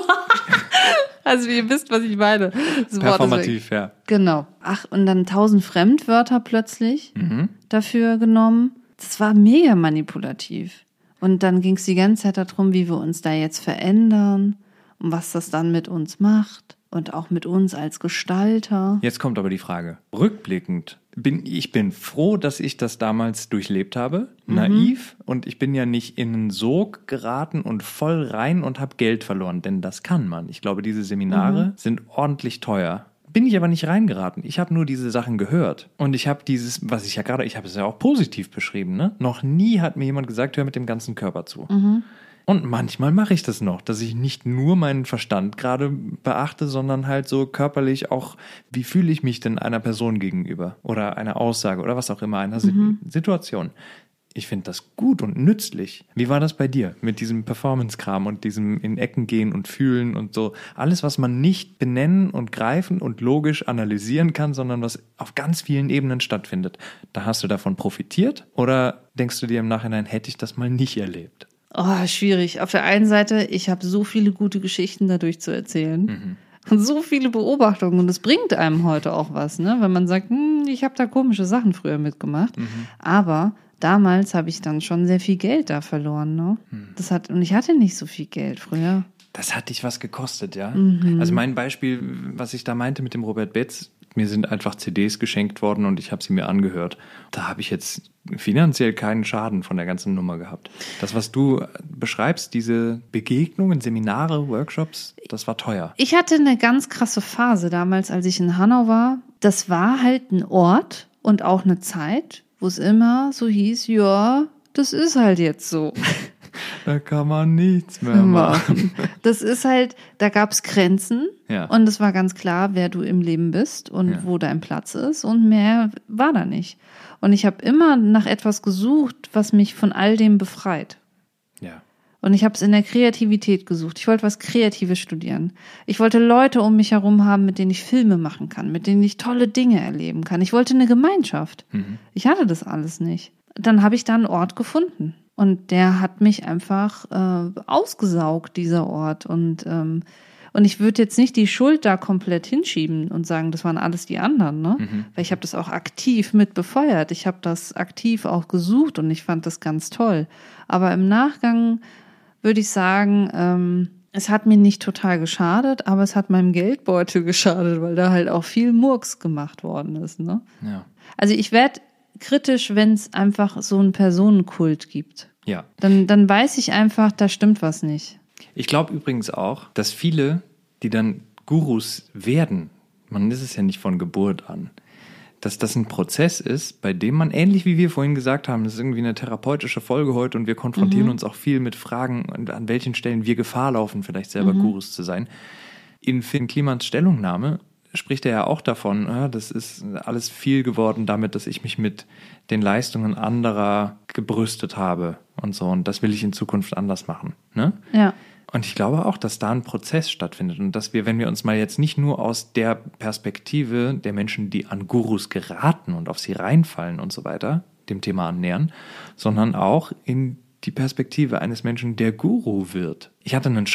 Also ihr wisst, was ich meine. Das Performativ, ja. Genau. Ach, und dann 1000 Fremdwörter plötzlich dafür genommen. Das war mega manipulativ. Und dann ging es die ganze Zeit darum, wie wir uns da jetzt verändern und was das dann mit uns macht und auch mit uns als Gestalter. Jetzt kommt aber die Frage. Rückblickend ich bin froh, dass ich das damals durchlebt habe, naiv, und ich bin ja nicht in einen Sog geraten und voll rein und habe Geld verloren, denn das kann man. Ich glaube, diese Seminare sind ordentlich teuer. Bin ich aber nicht reingeraten. Ich habe nur diese Sachen gehört. Und ich habe ich habe es ja auch positiv beschrieben, ne? Noch nie hat mir jemand gesagt, hör mit dem ganzen Körper zu. Und manchmal mache ich das noch, dass ich nicht nur meinen Verstand gerade beachte, sondern halt so körperlich auch, wie fühle ich mich denn einer Person gegenüber oder einer Aussage oder was auch immer, einer Situation. Ich finde das gut und nützlich. Wie war das bei dir mit diesem Performance-Kram und diesem in Ecken gehen und fühlen und so? Alles, was man nicht benennen und greifen und logisch analysieren kann, sondern was auf ganz vielen Ebenen stattfindet. Da hast du davon profitiert oder denkst du dir im Nachhinein, hätte ich das mal nicht erlebt? Oh, schwierig. Auf der einen Seite, ich habe so viele gute Geschichten dadurch zu erzählen. Und so viele Beobachtungen. Und es bringt einem heute auch was, ne? Wenn man sagt, ich habe da komische Sachen früher mitgemacht. Aber damals habe ich dann schon sehr viel Geld da verloren, ne? Und ich hatte nicht so viel Geld früher. Das hat dich was gekostet, ja? Also mein Beispiel, was ich da meinte mit dem Robert Betz, mir sind einfach CDs geschenkt worden und ich habe sie mir angehört. Da habe ich jetzt finanziell keinen Schaden von der ganzen Nummer gehabt. Das, was du beschreibst, diese Begegnungen, Seminare, Workshops, das war teuer. Ich hatte eine ganz krasse Phase damals, als ich in Hanau war. Das war halt ein Ort und auch eine Zeit, wo es immer so hieß, ja, das ist halt jetzt so. Da kann man nichts mehr machen. Das ist halt, da gab es Grenzen und es war ganz klar, wer du im Leben bist und wo dein Platz ist und mehr war da nicht. Und ich habe immer nach etwas gesucht, was mich von all dem befreit. Ja. Und ich habe es in der Kreativität gesucht. Ich wollte was Kreatives studieren. Ich wollte Leute um mich herum haben, mit denen ich Filme machen kann, mit denen ich tolle Dinge erleben kann. Ich wollte eine Gemeinschaft. Ich hatte das alles nicht. Dann habe ich da einen Ort gefunden. Und der hat mich einfach ausgesaugt, dieser Ort. Und ich würde jetzt nicht die Schuld da komplett hinschieben und sagen, das waren alles die anderen, ne? Weil ich habe das auch aktiv mit befeuert. Ich habe das aktiv auch gesucht und ich fand das ganz toll. Aber im Nachgang würde ich sagen, es hat mir nicht total geschadet, aber es hat meinem Geldbeutel geschadet, weil da halt auch viel Murks gemacht worden ist, ne? Ja. Also ich werde kritisch, wenn es einfach so einen Personenkult gibt. Ja. Dann weiß ich einfach, da stimmt was nicht. Ich glaube übrigens auch, dass viele, die dann Gurus werden, man ist es ja nicht von Geburt an, dass das ein Prozess ist, bei dem man, ähnlich wie wir vorhin gesagt haben, das ist irgendwie eine therapeutische Folge heute und wir konfrontieren uns auch viel mit Fragen, an welchen Stellen wir Gefahr laufen, vielleicht selber Gurus zu sein. In Finn Klimans Stellungnahme spricht er ja auch davon, das ist alles viel geworden damit, dass ich mich mit den Leistungen anderer gebrüstet habe und so. Und das will ich in Zukunft anders machen. Ne? Ja. Und ich glaube auch, dass da ein Prozess stattfindet und dass wir, wenn wir uns mal jetzt nicht nur aus der Perspektive der Menschen, die an Gurus geraten und auf sie reinfallen und so weiter, dem Thema annähern, sondern auch in die Perspektive eines Menschen, der Guru wird. Ich hatte einen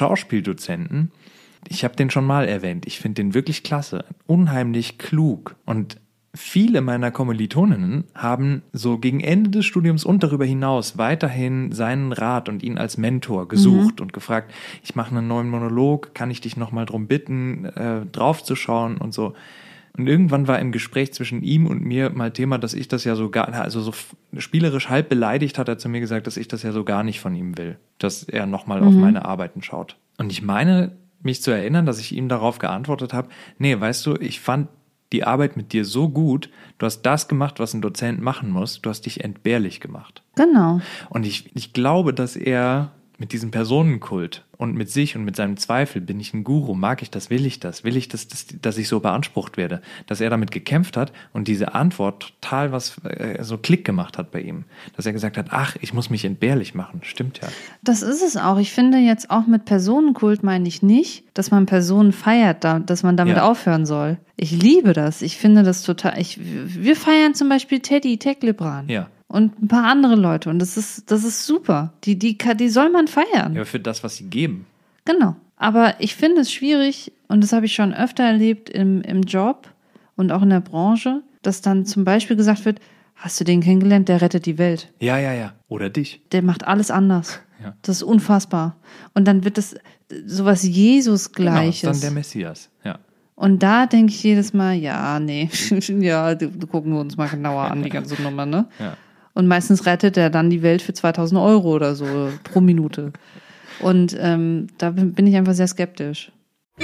Schauspieldozenten, ich habe den schon mal erwähnt. Ich finde den wirklich klasse, unheimlich klug. Und viele meiner Kommilitoninnen haben so gegen Ende des Studiums und darüber hinaus weiterhin seinen Rat und ihn als Mentor gesucht und gefragt, ich mache einen neuen Monolog, kann ich dich nochmal drum bitten, draufzuschauen und so. Und irgendwann war im Gespräch zwischen ihm und mir mal Thema, dass ich das ja so so spielerisch halb beleidigt hat er zu mir gesagt, dass ich das ja so gar nicht von ihm will, dass er nochmal auf meine Arbeiten schaut. Und ich meine, mich zu erinnern, dass ich ihm darauf geantwortet habe, nee, weißt du, ich fand die Arbeit mit dir so gut, du hast das gemacht, was ein Dozent machen muss, du hast dich entbehrlich gemacht. Genau. Und ich glaube, dass er mit diesem Personenkult und mit sich und mit seinem Zweifel, bin ich ein Guru, mag ich das, will ich das, dass ich so beansprucht werde, dass er damit gekämpft hat und diese Antwort total so Klick gemacht hat bei ihm, dass er gesagt hat, ach, ich muss mich entbehrlich machen, stimmt ja. Das ist es auch. Ich finde jetzt auch mit Personenkult meine ich nicht, dass man Personen feiert, dass man damit aufhören soll. Ich liebe das. Ich finde das total, wir feiern zum Beispiel Teddy Teklebran. Ja. Und ein paar andere Leute. Und das ist super. Die soll man feiern. Ja, für das, was sie geben. Genau. Aber ich finde es schwierig, und das habe ich schon öfter erlebt im Job und auch in der Branche, dass dann zum Beispiel gesagt wird, hast du den kennengelernt, der rettet die Welt. Ja. Oder dich. Der macht alles anders. Ja. Das ist unfassbar. Und dann wird das sowas Jesus-Gleiches. Genau, ist dann der Messias, ja. Und da denke ich jedes Mal, ja, nee, ja, gucken wir uns mal genauer an, die ganze Nummer, ne? Ja. Und meistens rettet er dann die Welt für 2.000 € oder so pro Minute. Und da bin ich einfach sehr skeptisch.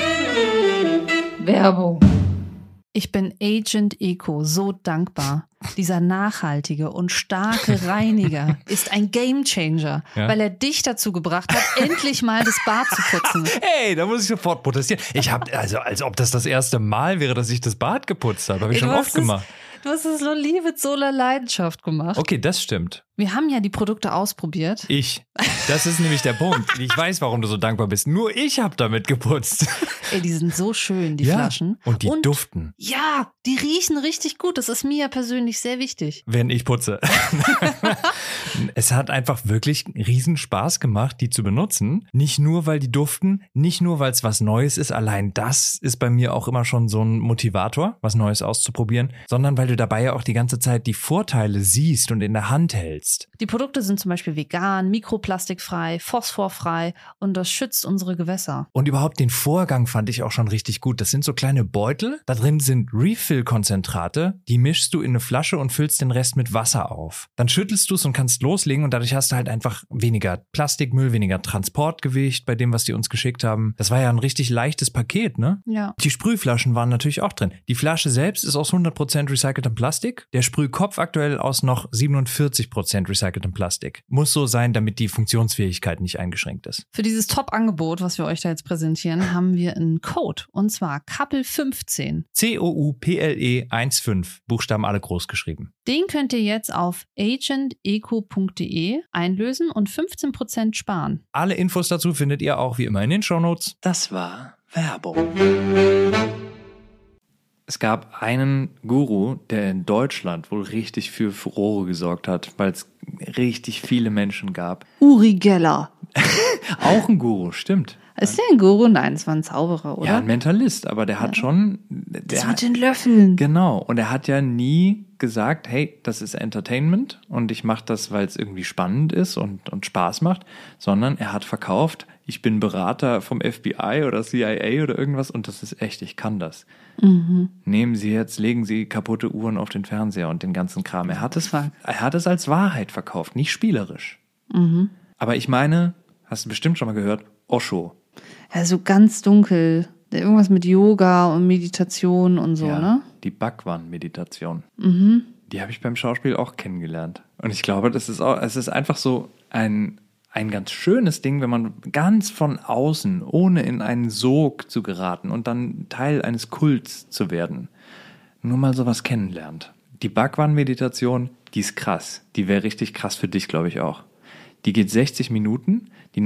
Werbung. Ich bin Agent Eco so dankbar. Dieser nachhaltige und starke Reiniger ist ein Gamechanger, weil er dich dazu gebracht hat, endlich mal das Bad zu putzen. Hey, da muss ich sofort protestieren. Ich habe, also als ob das erste Mal wäre, dass ich das Bad geputzt habe. Habe ich schon oft gemacht. Du hast es so mit so einer Leidenschaft gemacht. Okay, das stimmt. Wir haben ja die Produkte ausprobiert. Das ist nämlich der Punkt. Ich weiß, warum du so dankbar bist. Nur ich habe damit geputzt. Ey, die sind so schön, die Flaschen. Und die duften. Ja, die riechen richtig gut. Das ist mir ja persönlich sehr wichtig. Wenn ich putze. Es hat einfach wirklich riesen Spaß gemacht, die zu benutzen. Nicht nur, weil die duften, nicht nur, weil es was Neues ist. Allein das ist bei mir auch immer schon so ein Motivator, was Neues auszuprobieren. Sondern weil du dabei ja auch die ganze Zeit die Vorteile siehst und in der Hand hältst. Die Produkte sind zum Beispiel vegan, mikroplastikfrei, phosphorfrei und das schützt unsere Gewässer. Und überhaupt den Vorgang fand ich auch schon richtig gut. Das sind so kleine Beutel. Da drin sind Refill-Konzentrate. Die mischst du in eine Flasche und füllst den Rest mit Wasser auf. Dann schüttelst du es und kannst loslegen und dadurch hast du halt einfach weniger Plastikmüll, weniger Transportgewicht bei dem, was die uns geschickt haben. Das war ja ein richtig leichtes Paket, ne? Ja. Die Sprühflaschen waren natürlich auch drin. Die Flasche selbst ist aus 100% recyceltem Plastik. Der Sprühkopf aktuell aus noch 47% recyceltem Plastik. Muss so sein, damit die Funktionsfähigkeit nicht eingeschränkt ist. Für dieses Top-Angebot, was wir euch da jetzt präsentieren, haben wir einen Code. Und zwar Couple15. COUPLE 15. Buchstaben alle groß geschrieben. Den könnt ihr jetzt auf agenteco.de einlösen und 15% sparen. Alle Infos dazu findet ihr auch wie immer in den Shownotes. Das war Werbung. Es gab einen Guru, der in Deutschland wohl richtig für Furore gesorgt hat, weil es richtig viele Menschen gab. Uri Geller. Auch ein Guru, stimmt. Ist der ein Guru? Nein, es war ein Zauberer, oder? Ja, ein Mentalist, aber der hat schon... Das mit den Löffeln. Genau, und er hat ja nie gesagt, hey, das ist Entertainment und ich mache das, weil es irgendwie spannend ist und Spaß macht, sondern er hat verkauft, ich bin Berater vom FBI oder CIA oder irgendwas und das ist echt, ich kann das. Mhm. Nehmen Sie jetzt, legen Sie kaputte Uhren auf den Fernseher und den ganzen Kram. Er hat es als Wahrheit verkauft, nicht spielerisch. Mhm. Aber ich meine, hast du bestimmt schon mal gehört, Osho. Ja, so ganz dunkel. Irgendwas mit Yoga und Meditation und so, ja, ne? Die Bhagwan-Meditation. Mhm. Die habe ich beim Schauspiel auch kennengelernt. Und ich glaube, es ist einfach so ein ganz schönes Ding, wenn man ganz von außen, ohne in einen Sog zu geraten und dann Teil eines Kults zu werden, nur mal sowas kennenlernt. Die Bhagwan-Meditation, die ist krass. Die wäre richtig krass für dich, glaube ich auch. Die geht 60 Minuten. Ich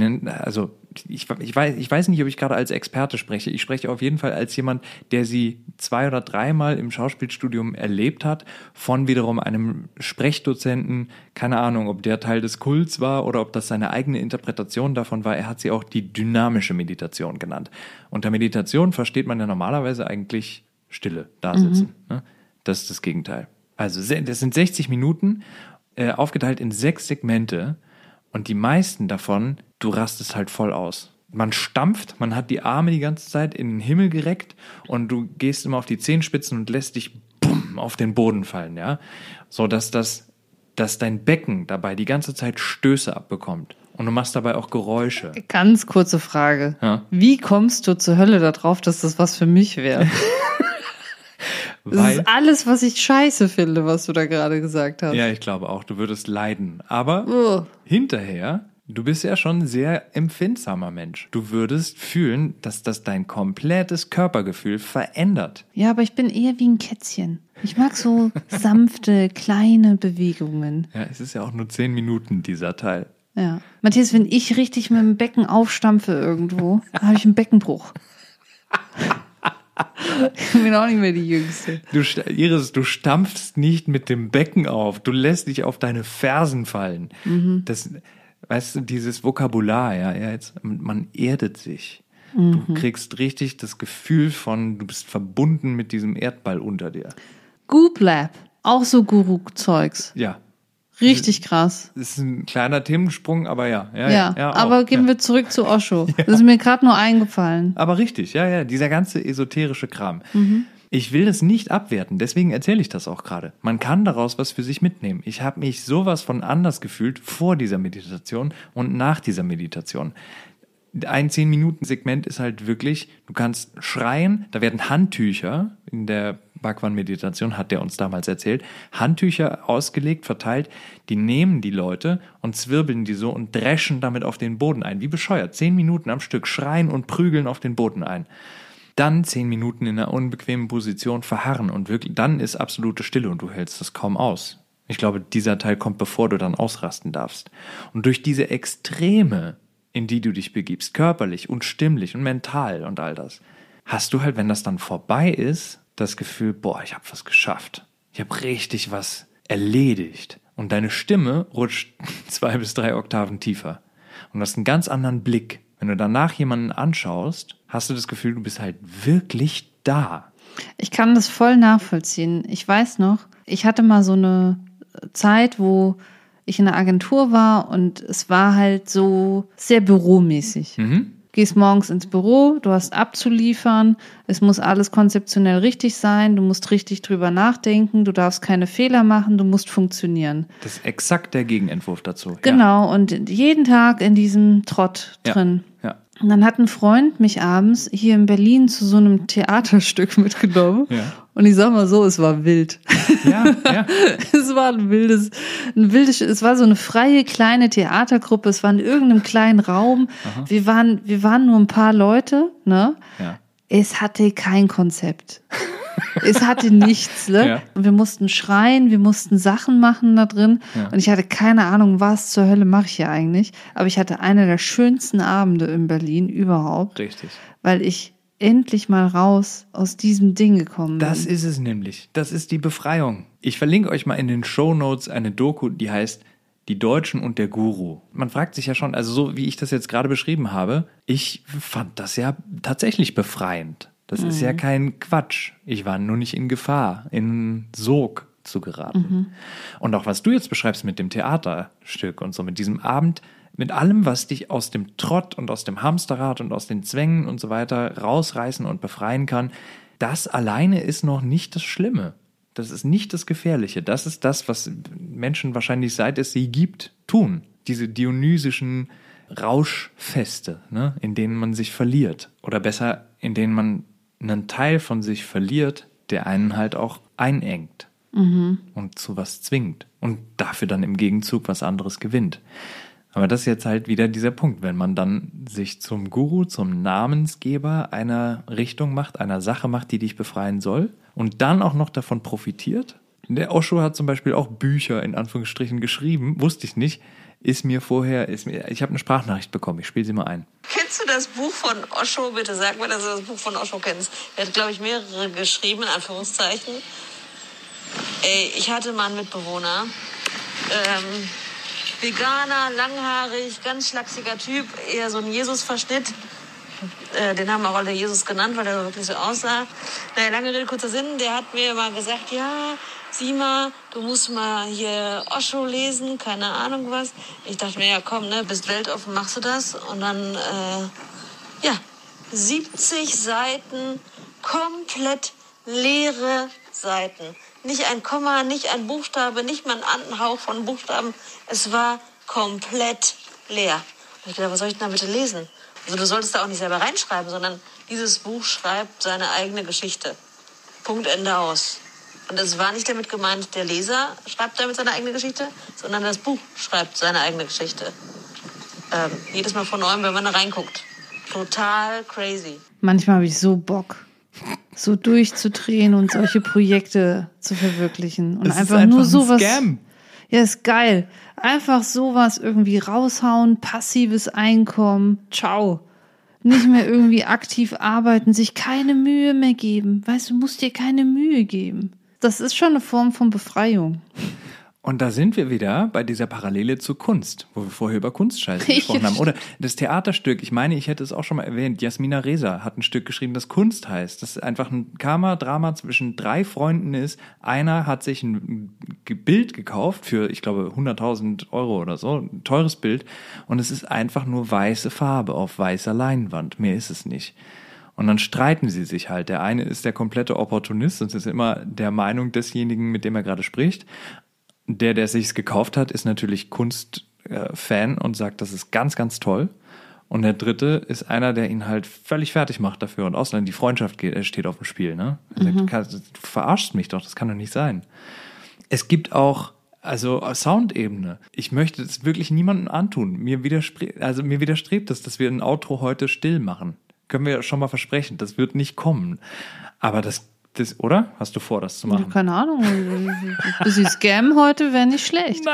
weiß nicht, ob ich gerade als Experte spreche. Ich spreche auf jeden Fall als jemand, der sie 2 oder 3 Mal im Schauspielstudium erlebt hat, von wiederum einem Sprechdozenten, keine Ahnung, ob der Teil des Kults war oder ob das seine eigene Interpretation davon war. Er hat sie auch die dynamische Meditation genannt. Unter Meditation versteht man ja normalerweise eigentlich Stille, da sitzen. Ne? Das ist das Gegenteil. Also das sind 60 Minuten, aufgeteilt in 6 Segmente und die meisten davon, du rastest halt voll aus. Man stampft, man hat die Arme die ganze Zeit in den Himmel gereckt und du gehst immer auf die Zehenspitzen und lässt dich auf den Boden fallen, ja, so dass dein Becken dabei die ganze Zeit Stöße abbekommt und du machst dabei auch Geräusche. Ganz kurze Frage. Ja? Wie kommst du zur Hölle darauf, dass das was für mich wäre? Das ist alles, was ich scheiße finde, was du da gerade gesagt hast. Ja, ich glaube auch, du würdest leiden. Aber hinterher, du bist ja schon ein sehr empfindsamer Mensch. Du würdest fühlen, dass das dein komplettes Körpergefühl verändert. Ja, aber ich bin eher wie ein Kätzchen. Ich mag so sanfte, kleine Bewegungen. Ja, es ist ja auch nur 10 Minuten, dieser Teil. Ja. Matthias, wenn ich richtig mit dem Becken aufstampfe irgendwo, habe ich einen Beckenbruch. Ich bin auch nicht mehr die Jüngste. Iris, du stampfst nicht mit dem Becken auf. Du lässt dich auf deine Fersen fallen. Mhm. Das, weißt du, dieses Vokabular, ja, jetzt, man erdet sich. Mhm. Du kriegst richtig das Gefühl von, du bist verbunden mit diesem Erdball unter dir. Goop Lab, auch so Guru-Zeugs. Ja. Richtig krass. Das ist ein kleiner Themensprung, aber ja. Aber gehen wir zurück zu Osho. Ja. Das ist mir gerade nur eingefallen. Aber richtig, ja, dieser ganze esoterische Kram. Mhm. Ich will das nicht abwerten, deswegen erzähle ich das auch gerade. Man kann daraus was für sich mitnehmen. Ich habe mich sowas von anders gefühlt vor dieser Meditation und nach dieser Meditation. Ein 10-Minuten-Segment ist halt wirklich, du kannst schreien, da werden Handtücher, in der Bhagwan-Meditation hat der uns damals erzählt, Handtücher ausgelegt, verteilt, die nehmen die Leute und zwirbeln die so und dreschen damit auf den Boden ein. Wie bescheuert, 10 Minuten am Stück schreien und prügeln auf den Boden ein. Dann 10 Minuten in einer unbequemen Position verharren und wirklich, dann ist absolute Stille und du hältst das kaum aus. Ich glaube, dieser Teil kommt, bevor du dann ausrasten darfst. Und durch diese Extreme, in die du dich begibst, körperlich und stimmlich und mental und all das, hast du halt, wenn das dann vorbei ist, das Gefühl, boah, ich habe was geschafft. Ich habe richtig was erledigt. Und deine Stimme rutscht 2 bis 3 Oktaven tiefer. Und du hast einen ganz anderen Blick. Wenn du danach jemanden anschaust, hast du das Gefühl, du bist halt wirklich da. Ich kann das voll nachvollziehen. Ich weiß noch, ich hatte mal so eine Zeit, wo ich in einer Agentur war und es war halt so sehr büromäßig. Mhm. Gehst morgens ins Büro, du hast abzuliefern, es muss alles konzeptionell richtig sein, du musst richtig drüber nachdenken, du darfst keine Fehler machen, du musst funktionieren. Das ist exakt der Gegenentwurf dazu. Genau, ja. Und jeden Tag in diesem Trott drin. Ja. Und dann hat ein Freund mich abends hier in Berlin zu so einem Theaterstück mitgenommen. Ja. Und ich sag mal so, es war wild. Ja. Es war es war so eine freie kleine Theatergruppe, es war in irgendeinem kleinen Raum. Aha. Wir waren nur ein paar Leute, ne? Ja. Es hatte kein Konzept. Es hatte nichts, ne? Ja. Und wir mussten schreien, wir mussten Sachen machen da drin. Ja. Und ich hatte keine Ahnung, was zur Hölle mache ich hier eigentlich. Aber ich hatte einer der schönsten Abende in Berlin überhaupt. Richtig. Weil ich endlich mal raus aus diesem Ding gekommen bin. Das ist es nämlich. Das ist die Befreiung. Ich verlinke euch mal in den Shownotes eine Doku, die heißt Die Deutschen und der Guru. Man fragt sich ja schon, also so wie ich das jetzt gerade beschrieben habe, ich fand das ja tatsächlich befreiend. Das ist ja kein Quatsch. Ich war nur nicht in Gefahr, in Sog zu geraten. Mhm. Und auch was du jetzt beschreibst mit dem Theaterstück und so, mit diesem Abend, mit allem, was dich aus dem Trott und aus dem Hamsterrad und aus den Zwängen und so weiter rausreißen und befreien kann, das alleine ist noch nicht das Schlimme. Das ist nicht das Gefährliche. Das ist das, was Menschen wahrscheinlich, seit es sie gibt, tun. Diese dionysischen Rauschfeste, ne, in denen man sich verliert. Oder besser, in denen man einen Teil von sich verliert, der einen halt auch einengt und zu was zwingt und dafür dann im Gegenzug was anderes gewinnt. Aber das ist jetzt halt wieder dieser Punkt, wenn man dann sich zum Guru, zum Namensgeber einer Richtung macht, einer Sache macht, die dich befreien soll und dann auch noch davon profitiert. Der Osho hat zum Beispiel auch Bücher in Anführungsstrichen geschrieben, wusste ich nicht, ich habe eine Sprachnachricht bekommen, ich spiele sie mal ein. Kennst du das Buch von Osho? Bitte sag mir, dass du das Buch von Osho kennst. Er hat, glaube ich, mehrere geschrieben, in Anführungszeichen. Ich hatte mal einen Mitbewohner, Veganer, langhaarig, ganz schlachsiger Typ, eher so ein Jesus-Verschnitt. Den haben auch alle Jesus genannt, weil er wirklich so aussah. Naja, lange Rede, kurzer Sinn. Der hat mir mal gesagt, ja, Sima, du musst mal hier Osho lesen, keine Ahnung was. Ich dachte mir, ja komm, ne, bist weltoffen, machst du das? Und dann, 70 Seiten, komplett leere Seiten. Nicht ein Komma, nicht ein Buchstabe, nicht mal ein Hauch von Buchstaben. Es war komplett leer. Und ich dachte, was soll ich denn da bitte lesen? Also du solltest da auch nicht selber reinschreiben, sondern dieses Buch schreibt seine eigene Geschichte. Punkt, Ende, aus. Und es war nicht damit gemeint, der Leser schreibt damit seine eigene Geschichte, sondern das Buch schreibt seine eigene Geschichte. Jedes Mal von neuem, wenn man da reinguckt. Total crazy. Manchmal habe ich so Bock, so durchzudrehen und solche Projekte zu verwirklichen. Und einfach nur sowas. Scam. Ja, ist geil. Einfach sowas irgendwie raushauen, passives Einkommen. Ciao. Nicht mehr irgendwie aktiv arbeiten, sich keine Mühe mehr geben. Weißt du, musst dir keine Mühe geben. Das ist schon eine Form von Befreiung. Und da sind wir wieder bei dieser Parallele zur Kunst, wo wir vorher über Kunstscheiße gesprochen haben. Oder das Theaterstück, ich meine, ich hätte es auch schon mal erwähnt, Jasmina Reza hat ein Stück geschrieben, das Kunst heißt. Das einfach ein Karma-Drama zwischen 3 Freunden ist. Einer hat sich ein Bild gekauft für, ich glaube, 100.000 € oder so, ein teures Bild. Und es ist einfach nur weiße Farbe auf weißer Leinwand. Mehr ist es nicht. Und dann streiten sie sich halt. Der eine ist der komplette Opportunist und ist immer der Meinung desjenigen, mit dem er gerade spricht. Der sich's gekauft hat, ist natürlich Kunstfan und sagt, das ist ganz, ganz toll. Und der dritte ist einer, der ihn halt völlig fertig macht dafür. Und außerdem die Freundschaft steht auf dem Spiel. Ne? Er sagt, du verarschst mich doch, das kann doch nicht sein. Es gibt auch, also Soundebene. Ich möchte es wirklich niemandem antun. Mir widerstrebt es, dass wir ein Outro heute still machen. Können wir schon mal versprechen. Das wird nicht kommen. Aber das, oder? Hast du vor, das zu machen? Keine Ahnung. Ein bisschen Scam heute wäre nicht schlecht.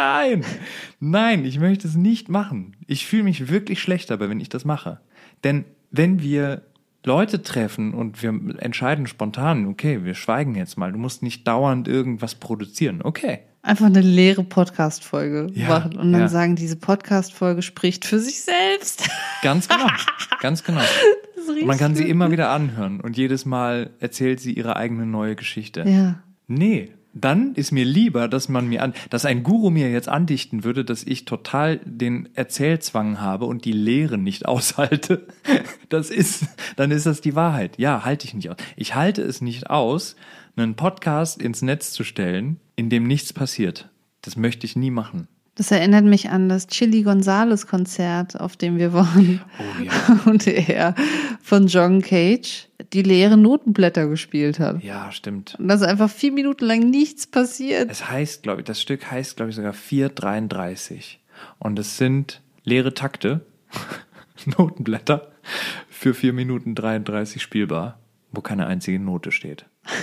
Nein, ich möchte es nicht machen. Ich fühle mich wirklich schlecht dabei, wenn ich das mache. Denn wenn wir Leute treffen und wir entscheiden spontan, okay, wir schweigen jetzt mal, du musst nicht dauernd irgendwas produzieren, okay. Einfach eine leere Podcast-Folge machen und dann sagen, diese Podcast-Folge spricht für sich selbst. Ganz genau, ganz genau. Und man kann sie immer wieder anhören und jedes Mal erzählt sie ihre eigene neue Geschichte. Ja. Nee, dann ist mir lieber, dass ein Guru mir jetzt andichten würde, dass ich total den Erzählzwang habe und die Leere nicht aushalte. Dann ist das die Wahrheit. Ja, halte ich nicht aus. Ich halte es nicht aus, einen Podcast ins Netz zu stellen, in dem nichts passiert. Das möchte ich nie machen. Das erinnert mich an das Chili Gonzales Konzert, auf dem wir waren. Oh ja. Und er von John Cage die leeren Notenblätter gespielt hat. Ja, stimmt. Und dass einfach 4 Minuten lang nichts passiert. Das Stück heißt, glaube ich, sogar 4:33. Und es sind leere Takte, Notenblätter, für 4 Minuten 33 spielbar, wo keine einzige Note steht.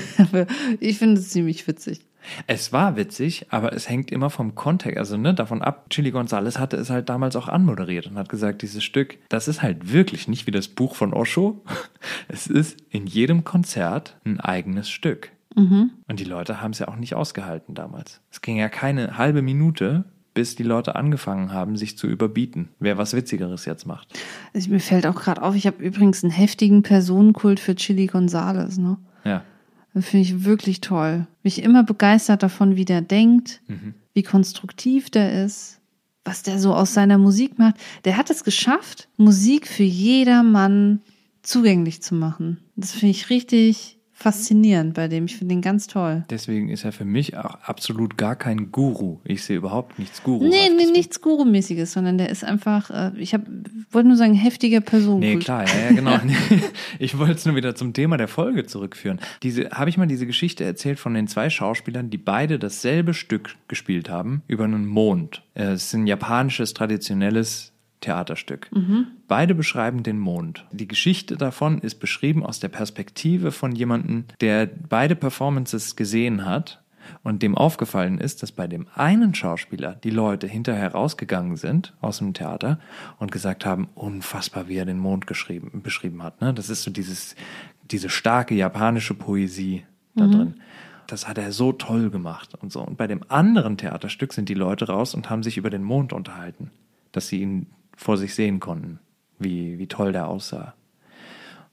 Ich finde es ziemlich witzig. Es war witzig, aber es hängt immer vom Kontext, also davon ab. Chili Gonzales hatte es halt damals auch anmoderiert und hat gesagt, dieses Stück, das ist halt wirklich nicht wie das Buch von Osho. Es ist in jedem Konzert ein eigenes Stück. Mhm. Und die Leute haben es ja auch nicht ausgehalten damals. Es ging ja keine halbe Minute, bis die Leute angefangen haben, sich zu überbieten, wer was Witzigeres jetzt macht. Also mir fällt auch gerade auf, ich habe übrigens einen heftigen Personenkult für Chili Gonzales, ne? Ja. Das finde ich wirklich toll. Bin ich immer begeistert davon, wie der denkt, wie konstruktiv der ist, was der so aus seiner Musik macht. Der hat es geschafft, Musik für jedermann zugänglich zu machen. Das finde ich richtig faszinierend bei dem. Ich finde ihn ganz toll. Deswegen ist er für mich auch absolut gar kein Guru. Ich sehe überhaupt nichts Guru. Nee, nichts Guru-mäßiges, sondern der ist einfach, wollte nur sagen, heftiger Personenkult. Nee, klar, ja, genau. Ich wollte es nur wieder zum Thema der Folge zurückführen. Habe ich mal diese Geschichte erzählt von den 2 Schauspielern, die beide dasselbe Stück gespielt haben, über einen Mond. Es ist ein japanisches, traditionelles Theaterstück. Beide beschreiben den Mond. Die Geschichte davon ist beschrieben aus der Perspektive von jemandem, der beide Performances gesehen hat und dem aufgefallen ist, dass bei dem einen Schauspieler die Leute hinterher rausgegangen sind aus dem Theater und gesagt haben, unfassbar, wie er den Mond beschrieben hat. Ne? Das ist so diese starke japanische Poesie da drin. Das hat er so toll gemacht und so. Und bei dem anderen Theaterstück sind die Leute raus und haben sich über den Mond unterhalten, dass sie ihn vor sich sehen konnten, wie toll der aussah.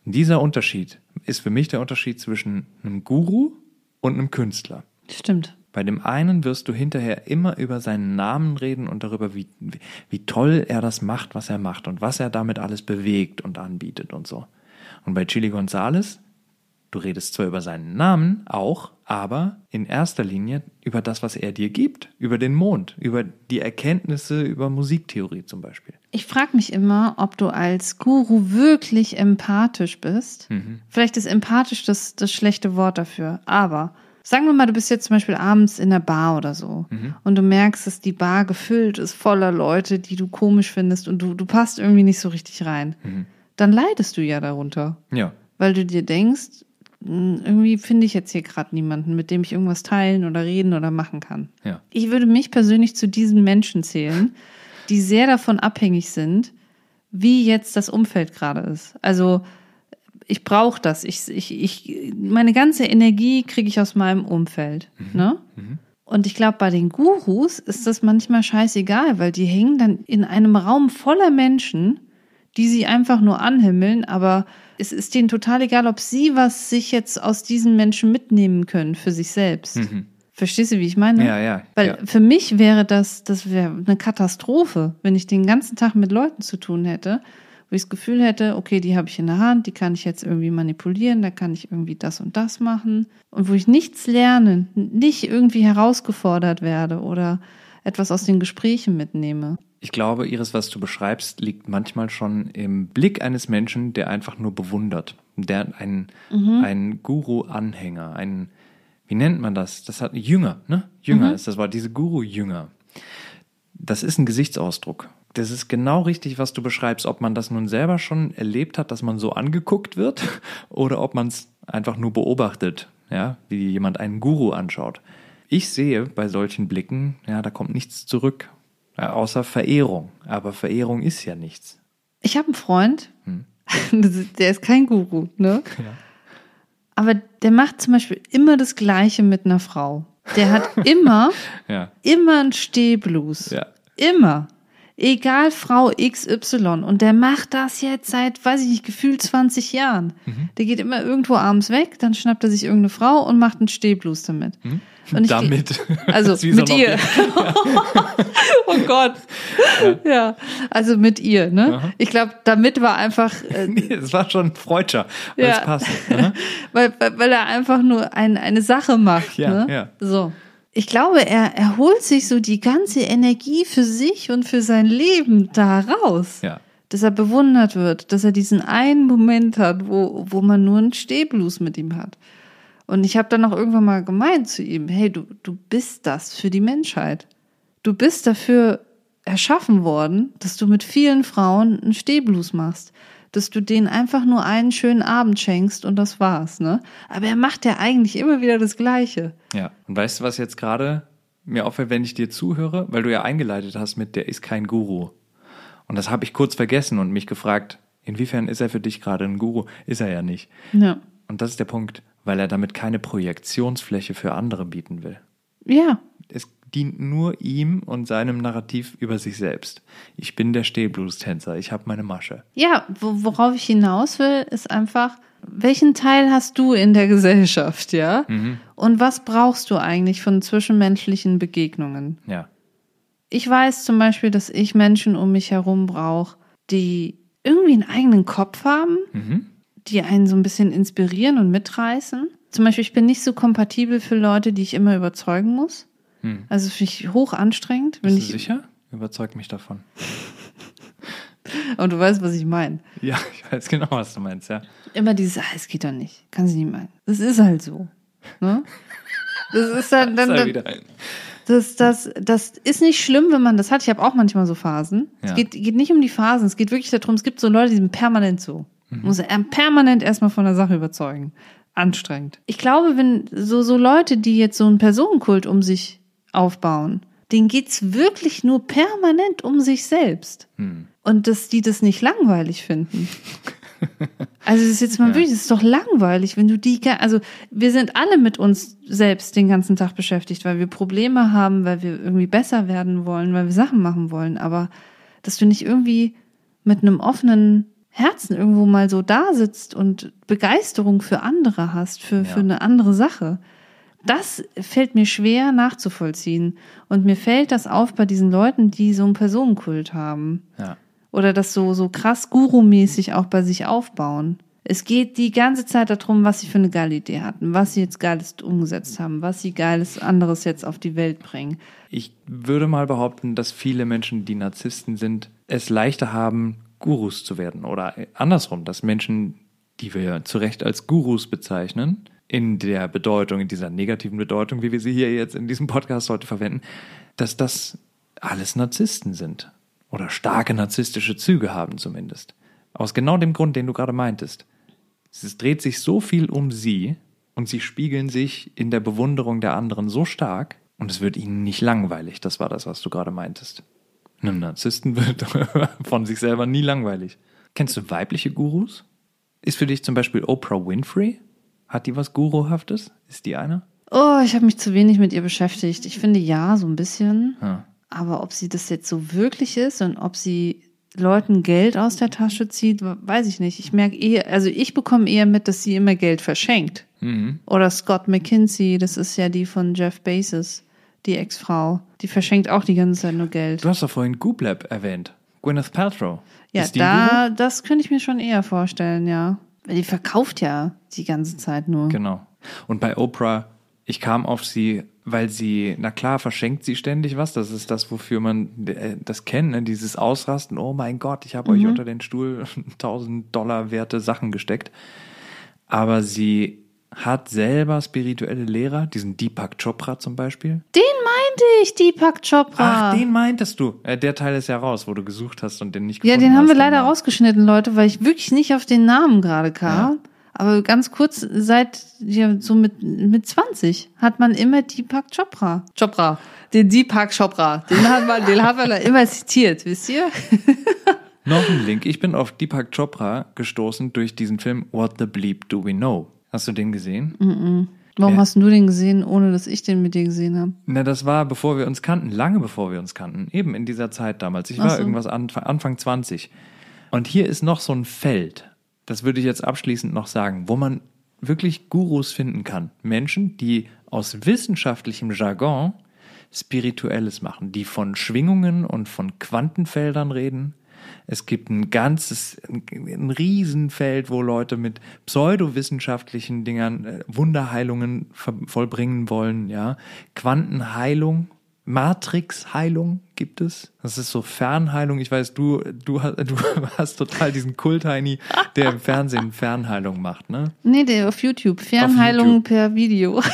Und dieser Unterschied ist für mich der Unterschied zwischen einem Guru und einem Künstler. Stimmt. Bei dem einen wirst du hinterher immer über seinen Namen reden und darüber, wie toll er das macht, was er macht und was er damit alles bewegt und anbietet und so. Und bei Chilly González, du redest zwar über seinen Namen auch, aber in erster Linie über das, was er dir gibt, über den Mond, über die Erkenntnisse über Musiktheorie zum Beispiel. Ich frage mich immer, ob du als Guru wirklich empathisch bist. Vielleicht ist empathisch das schlechte Wort dafür, aber sagen wir mal, du bist jetzt zum Beispiel abends in der Bar oder so und du merkst, dass die Bar gefüllt ist voller Leute, die du komisch findest und du passt irgendwie nicht so richtig rein. Dann leidest du ja darunter. Ja. Weil du dir denkst, irgendwie finde ich jetzt hier gerade niemanden, mit dem ich irgendwas teilen oder reden oder machen kann. Ja. Ich würde mich persönlich zu diesen Menschen zählen, die sehr davon abhängig sind, wie jetzt das Umfeld gerade ist. Also ich brauche das. Meine ganze Energie kriege ich aus meinem Umfeld. Ne? Und ich glaube, bei den Gurus ist das manchmal scheißegal, weil die hängen dann in einem Raum voller Menschen, die sie einfach nur anhimmeln, aber es ist denen total egal, ob sie was sich jetzt aus diesen Menschen mitnehmen können für sich selbst. Verstehst du, wie ich meine? Ja. Weil für mich wäre das wäre eine Katastrophe, wenn ich den ganzen Tag mit Leuten zu tun hätte, wo ich das Gefühl hätte, okay, die habe ich in der Hand, die kann ich jetzt irgendwie manipulieren, da kann ich irgendwie das und das machen. Und wo ich nichts lerne, nicht irgendwie herausgefordert werde oder etwas aus den Gesprächen mitnehme. Ich glaube, Iris, was du beschreibst, liegt manchmal schon im Blick eines Menschen, der einfach nur bewundert. Der ein Guru-Anhänger, wie nennt man das? Das hat Jünger, ne? Jünger ist das Wort, diese Guru-Jünger. Das ist ein Gesichtsausdruck. Das ist genau richtig, was du beschreibst, ob man das nun selber schon erlebt hat, dass man so angeguckt wird oder ob man es einfach nur beobachtet, ja, wie jemand einen Guru anschaut. Ich sehe bei solchen Blicken, ja, da kommt nichts zurück. Ja, außer Verehrung. Aber Verehrung ist ja nichts. Ich habe einen Freund, der ist kein Guru, ne? Ja. Aber der macht zum Beispiel immer das Gleiche mit einer Frau. Der hat immer einen Stehblues. Ja. Immer. Egal, Frau XY. Und der macht das jetzt seit, weiß ich nicht, gefühlt 20 Jahren. Der geht immer irgendwo abends weg, dann schnappt er sich irgendeine Frau und macht einen Stehblues damit. Und also mit ihr. Oh Gott. Ja, also mit ihr, ne? Aha. Ich glaube, damit war einfach... nee, das war schon Freudscher, weil es passt. Weil er einfach nur eine Sache macht. Ja, ne? So. Ich glaube, er holt sich so die ganze Energie für sich und für sein Leben da raus. Ja. Dass er bewundert wird, dass er diesen einen Moment hat, wo man nur einen Stehblues mit ihm hat. Und ich habe dann auch irgendwann mal gemeint zu ihm, hey, du bist das für die Menschheit. Du bist dafür erschaffen worden, dass du mit vielen Frauen einen Stehblues machst. Dass du denen einfach nur einen schönen Abend schenkst und das war's, ne? Aber er macht ja eigentlich immer wieder das Gleiche. Ja, und weißt du, was jetzt gerade mir auffällt, wenn ich dir zuhöre? Weil du ja eingeleitet hast mit, der ist kein Guru. Und das habe ich kurz vergessen und mich gefragt, inwiefern ist er für dich gerade ein Guru? Ist er ja nicht. Ja. Und das ist der Punkt, weil er damit keine Projektionsfläche für andere bieten will. Ja. Es dient nur ihm und seinem Narrativ über sich selbst. Ich bin der Stehblues-Tänzer, ich habe meine Masche. Ja, worauf ich hinaus will, ist einfach, welchen Teil hast du in der Gesellschaft, ja? Und was brauchst du eigentlich von zwischenmenschlichen Begegnungen? Ja. Ich weiß zum Beispiel, dass ich Menschen um mich herum brauche, die irgendwie einen eigenen Kopf haben, die einen so ein bisschen inspirieren und mitreißen. Zum Beispiel, ich bin nicht so kompatibel für Leute, die ich immer überzeugen muss. Also finde ich hoch anstrengend. Bist du sicher? Überzeug mich davon. Und du weißt, was ich meine. Ja, ich weiß genau, was du meinst, ja. Immer dieses, es geht doch nicht. Kann sie nicht meinen. Das ist halt so. Ne? Das ist dann das ist nicht schlimm, wenn man das hat. Ich habe auch manchmal so Phasen. Ja. Es geht nicht um die Phasen. Es geht wirklich darum, es gibt so Leute, die sind permanent so. Man muss permanent erstmal von der Sache überzeugen. Anstrengend. Ich glaube, wenn so Leute, die jetzt so einen Personenkult um sich aufbauen, denen geht's wirklich nur permanent um sich selbst. Und dass die das nicht langweilig finden. Also das ist jetzt mal wirklich, das ist doch langweilig, wenn du also wir sind alle mit uns selbst den ganzen Tag beschäftigt, weil wir Probleme haben, weil wir irgendwie besser werden wollen, weil wir Sachen machen wollen, aber dass du nicht irgendwie mit einem offenen Herzen irgendwo mal so da sitzt und Begeisterung für andere hast, für eine andere Sache. Das fällt mir schwer nachzuvollziehen. Und mir fällt das auf bei diesen Leuten, die so einen Personenkult haben. Ja. Oder das so krass Guru-mäßig auch bei sich aufbauen. Es geht die ganze Zeit darum, was sie für eine geile Idee hatten, was sie jetzt Geiles umgesetzt haben, was sie Geiles anderes jetzt auf die Welt bringen. Ich würde mal behaupten, dass viele Menschen, die Narzissten sind, es leichter haben, Gurus zu werden. Oder andersrum, dass Menschen, die wir zu Recht als Gurus bezeichnen, in der Bedeutung, in dieser negativen Bedeutung, wie wir sie hier jetzt in diesem Podcast heute verwenden, dass das alles Narzissten sind. Oder starke narzisstische Züge haben zumindest. Aus genau dem Grund, den du gerade meintest. Es dreht sich so viel um sie und sie spiegeln sich in der Bewunderung der anderen so stark und es wird ihnen nicht langweilig. Das war das, was du gerade meintest. Einem Narzissten wird von sich selber nie langweilig. Kennst du weibliche Gurus? Ist für dich zum Beispiel Oprah Winfrey? Hat die was Guruhaftes? Ist die eine? Oh, ich habe mich zu wenig mit ihr beschäftigt. Ich finde ja, so ein bisschen. Ja. Aber ob sie das jetzt so wirklich ist und ob sie Leuten Geld aus der Tasche zieht, weiß ich nicht. Ich merke ich bekomme eher mit, dass sie immer Geld verschenkt. Mhm. Oder Scott McKinsey, das ist ja die von Jeff Bezos, die Ex-Frau. Die verschenkt auch die ganze Zeit nur Geld. Du hast doch vorhin Goop Lab erwähnt. Gwyneth Paltrow. Ja, ist die ein Guru? das könnte ich mir schon eher vorstellen, ja. Weil die verkauft ja die ganze Zeit nur. Genau. Und bei Oprah, ich kam auf sie, weil sie, na klar, verschenkt sie ständig was. Das ist das, wofür man das kennt, ne? Dieses Ausrasten. Oh mein Gott, ich habe euch unter den Stuhl $1.000 werte Sachen gesteckt. Aber sie hat selber spirituelle Lehrer, diesen Deepak Chopra zum Beispiel. Den meinte ich, Deepak Chopra. Ach, den meintest du. Der Teil ist ja raus, wo du gesucht hast und den nicht Ja, gefunden hast. den haben wir leider rausgeschnitten, Leute, weil ich wirklich nicht auf den Namen gerade kam. Ja. Aber ganz kurz, seit so mit 20 hat man immer Deepak Chopra. Den Deepak Chopra. Den haben wir immer zitiert, wisst ihr? Noch ein Link. Ich bin auf Deepak Chopra gestoßen durch diesen Film What the Bleep Do We Know? Hast du den gesehen? Warum hast du den gesehen, ohne dass ich den mit dir gesehen habe? Na, das war, bevor wir uns kannten, lange bevor wir uns kannten. Eben in dieser Zeit damals. Ich war irgendwas Anfang 20. Und hier ist noch so ein Feld, das würde ich jetzt abschließend noch sagen, wo man wirklich Gurus finden kann. Menschen, die aus wissenschaftlichem Jargon Spirituelles machen, die von Schwingungen und von Quantenfeldern reden. Es gibt ein Riesenfeld, wo Leute mit pseudowissenschaftlichen Dingern Wunderheilungen vollbringen wollen, ja. Quantenheilung, Matrixheilung gibt es. Das ist so Fernheilung. Ich weiß, du hast total diesen Kult-Heini, der im Fernsehen Fernheilung macht, ne? Nee, der auf YouTube. Fernheilung per Video.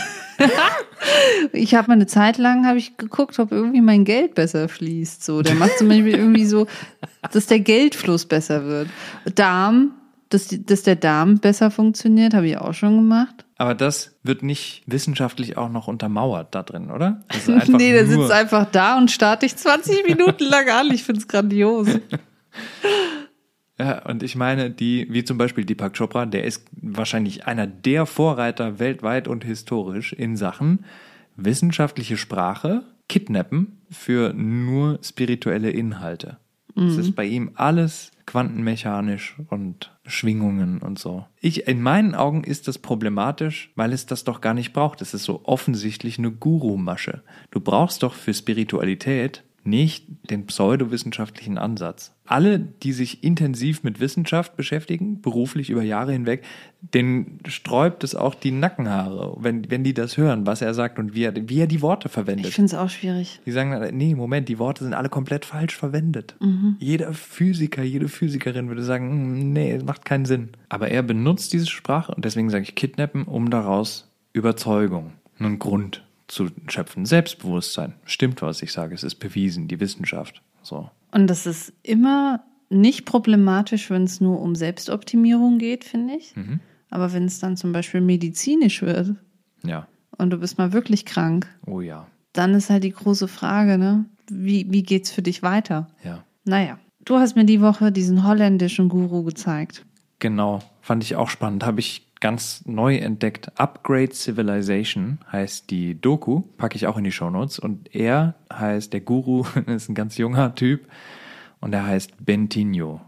Ich habe mal eine Zeit lang geguckt, ob irgendwie mein Geld besser fließt. So, der macht zum Beispiel irgendwie so, dass der Geldfluss besser wird. Darm, dass der Darm besser funktioniert, habe ich auch schon gemacht. Aber das wird nicht wissenschaftlich auch noch untermauert da drin, oder? Nee, der sitzt einfach da und starrt dich 20 Minuten lang an. Ich finde es grandios. Ja, und ich meine, wie zum Beispiel Deepak Chopra, der ist wahrscheinlich einer der Vorreiter weltweit und historisch in Sachen wissenschaftliche Sprache, Kidnappen für nur spirituelle Inhalte. Das ist bei ihm alles quantenmechanisch und Schwingungen und so. In meinen Augen ist das problematisch, weil es das doch gar nicht braucht. Es ist so offensichtlich eine Guru-Masche. Du brauchst doch für Spiritualität nicht den pseudowissenschaftlichen Ansatz. Alle, die sich intensiv mit Wissenschaft beschäftigen, beruflich über Jahre hinweg, denen sträubt es auch die Nackenhaare, wenn die das hören, was er sagt und wie er die Worte verwendet. Ich finde es auch schwierig. Die sagen, nee, Moment, die Worte sind alle komplett falsch verwendet. Jeder Physiker, jede Physikerin würde sagen, nee, es macht keinen Sinn. Aber er benutzt diese Sprache und deswegen sage ich Kidnappen, um daraus Überzeugung, einen Grund zu schöpfen. Selbstbewusstsein. Stimmt, was ich sage. Es ist bewiesen, die Wissenschaft. So. Und das ist immer nicht problematisch, wenn es nur um Selbstoptimierung geht, finde ich. Aber wenn es dann zum Beispiel medizinisch wird, ja, und du bist mal wirklich krank, oh ja, dann ist halt die große Frage, ne? Wie geht's für dich weiter? Ja. Naja, du hast mir die Woche diesen holländischen Guru gezeigt. Genau, fand ich auch spannend. Habe ich ganz neu entdeckt. Upgrade Civilization heißt die Doku, packe ich auch in die Shownotes. Und der Guru, ist ein ganz junger Typ und er heißt Bentinho.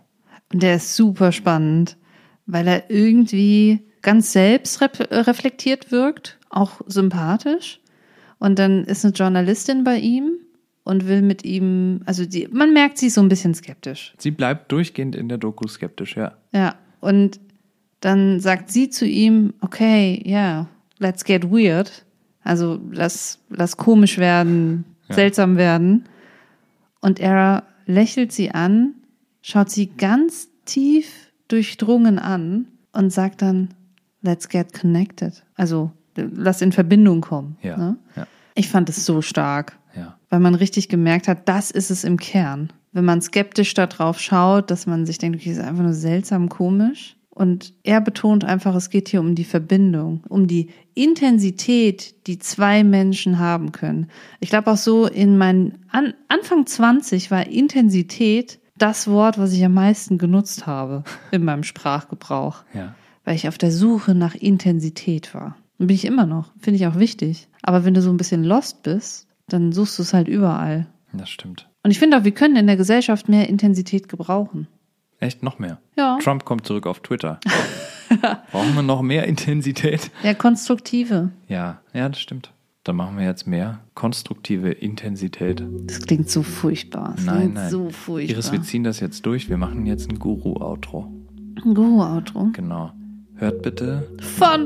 Und der ist super spannend, weil er irgendwie ganz selbstreflektiert wirkt, auch sympathisch. Und dann ist eine Journalistin bei ihm und will mit ihm, also man merkt, sie ist so ein bisschen skeptisch. Sie bleibt durchgehend in der Doku skeptisch, ja. Ja, und dann sagt sie zu ihm, okay, yeah, let's get weird. Also lass komisch werden, seltsam werden. Und er lächelt sie an, schaut sie ganz tief durchdrungen an und sagt dann, let's get connected. Also lass in Verbindung kommen. Ja, ne? ja. Ich fand es so stark, weil man richtig gemerkt hat, das ist es im Kern. Wenn man skeptisch da drauf schaut, dass man sich denkt, okay, das ist einfach nur seltsam komisch. Und er betont einfach, es geht hier um die Verbindung, um die Intensität, die zwei Menschen haben können. Ich glaube auch so in meinen Anfang 20 war Intensität das Wort, was ich am meisten genutzt habe in meinem Sprachgebrauch. Ja. Weil ich auf der Suche nach Intensität war. Und bin ich immer noch. Finde ich auch wichtig. Aber wenn du so ein bisschen lost bist, dann suchst du es halt überall. Das stimmt. Und ich finde auch, wir können in der Gesellschaft mehr Intensität gebrauchen. Echt? Noch mehr? Ja. Trump kommt zurück auf Twitter. Brauchen wir noch mehr Intensität? Ja, konstruktive. Ja, das stimmt. Dann machen wir jetzt mehr konstruktive Intensität. Das klingt so furchtbar. Nein. So furchtbar. Iris, wir ziehen das jetzt durch. Wir machen jetzt ein Guru-Outro. Ein Guru-Outro? Genau. Hört bitte... Fun.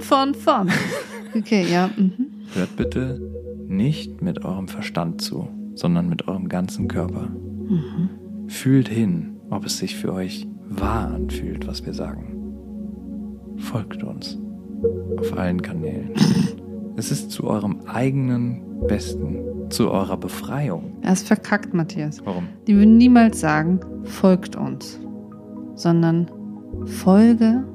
Okay, ja. Mhm. Hört bitte nicht mit eurem Verstand zu, sondern mit eurem ganzen Körper. Mhm. Fühlt hin, ob es sich für euch wahr anfühlt, was wir sagen. Folgt uns auf allen Kanälen. Es ist zu eurem eigenen Besten, zu eurer Befreiung. Er ist verkackt, Matthias. Warum? Die würden niemals sagen, folgt uns, sondern folge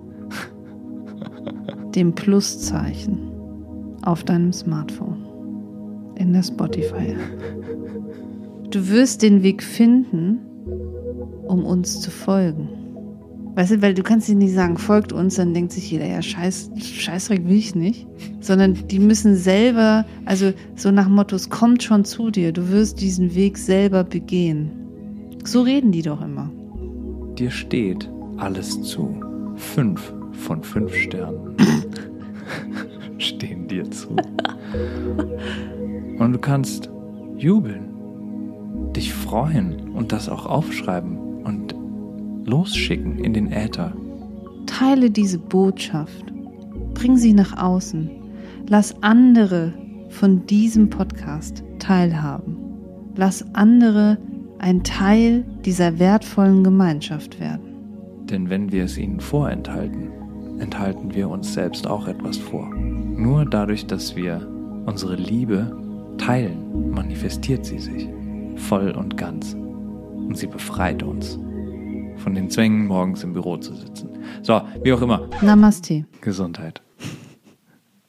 dem Pluszeichen auf deinem Smartphone in der Spotify. Du wirst den Weg finden, um uns zu folgen. Weißt du, weil du kannst dir nicht sagen, folgt uns, dann denkt sich jeder, ja, Scheißdreck will ich nicht. Sondern die müssen selber, also so nach dem Motto, es kommt schon zu dir, du wirst diesen Weg selber begehen. So reden die doch immer. Dir steht alles zu. 5 von 5 Sternen stehen dir zu. Und du kannst jubeln, dich freuen und das auch aufschreiben und losschicken in den Äther. Teile diese Botschaft. Bring sie nach außen. Lass andere von diesem Podcast teilhaben. Lass andere ein Teil dieser wertvollen Gemeinschaft werden. Denn wenn wir es ihnen vorenthalten, enthalten wir uns selbst auch etwas vor. Nur dadurch, dass wir unsere Liebe teilen, manifestiert sie sich voll und ganz. Und sie befreit uns von den Zwängen, morgens im Büro zu sitzen. So, wie auch immer. Namaste. Gesundheit.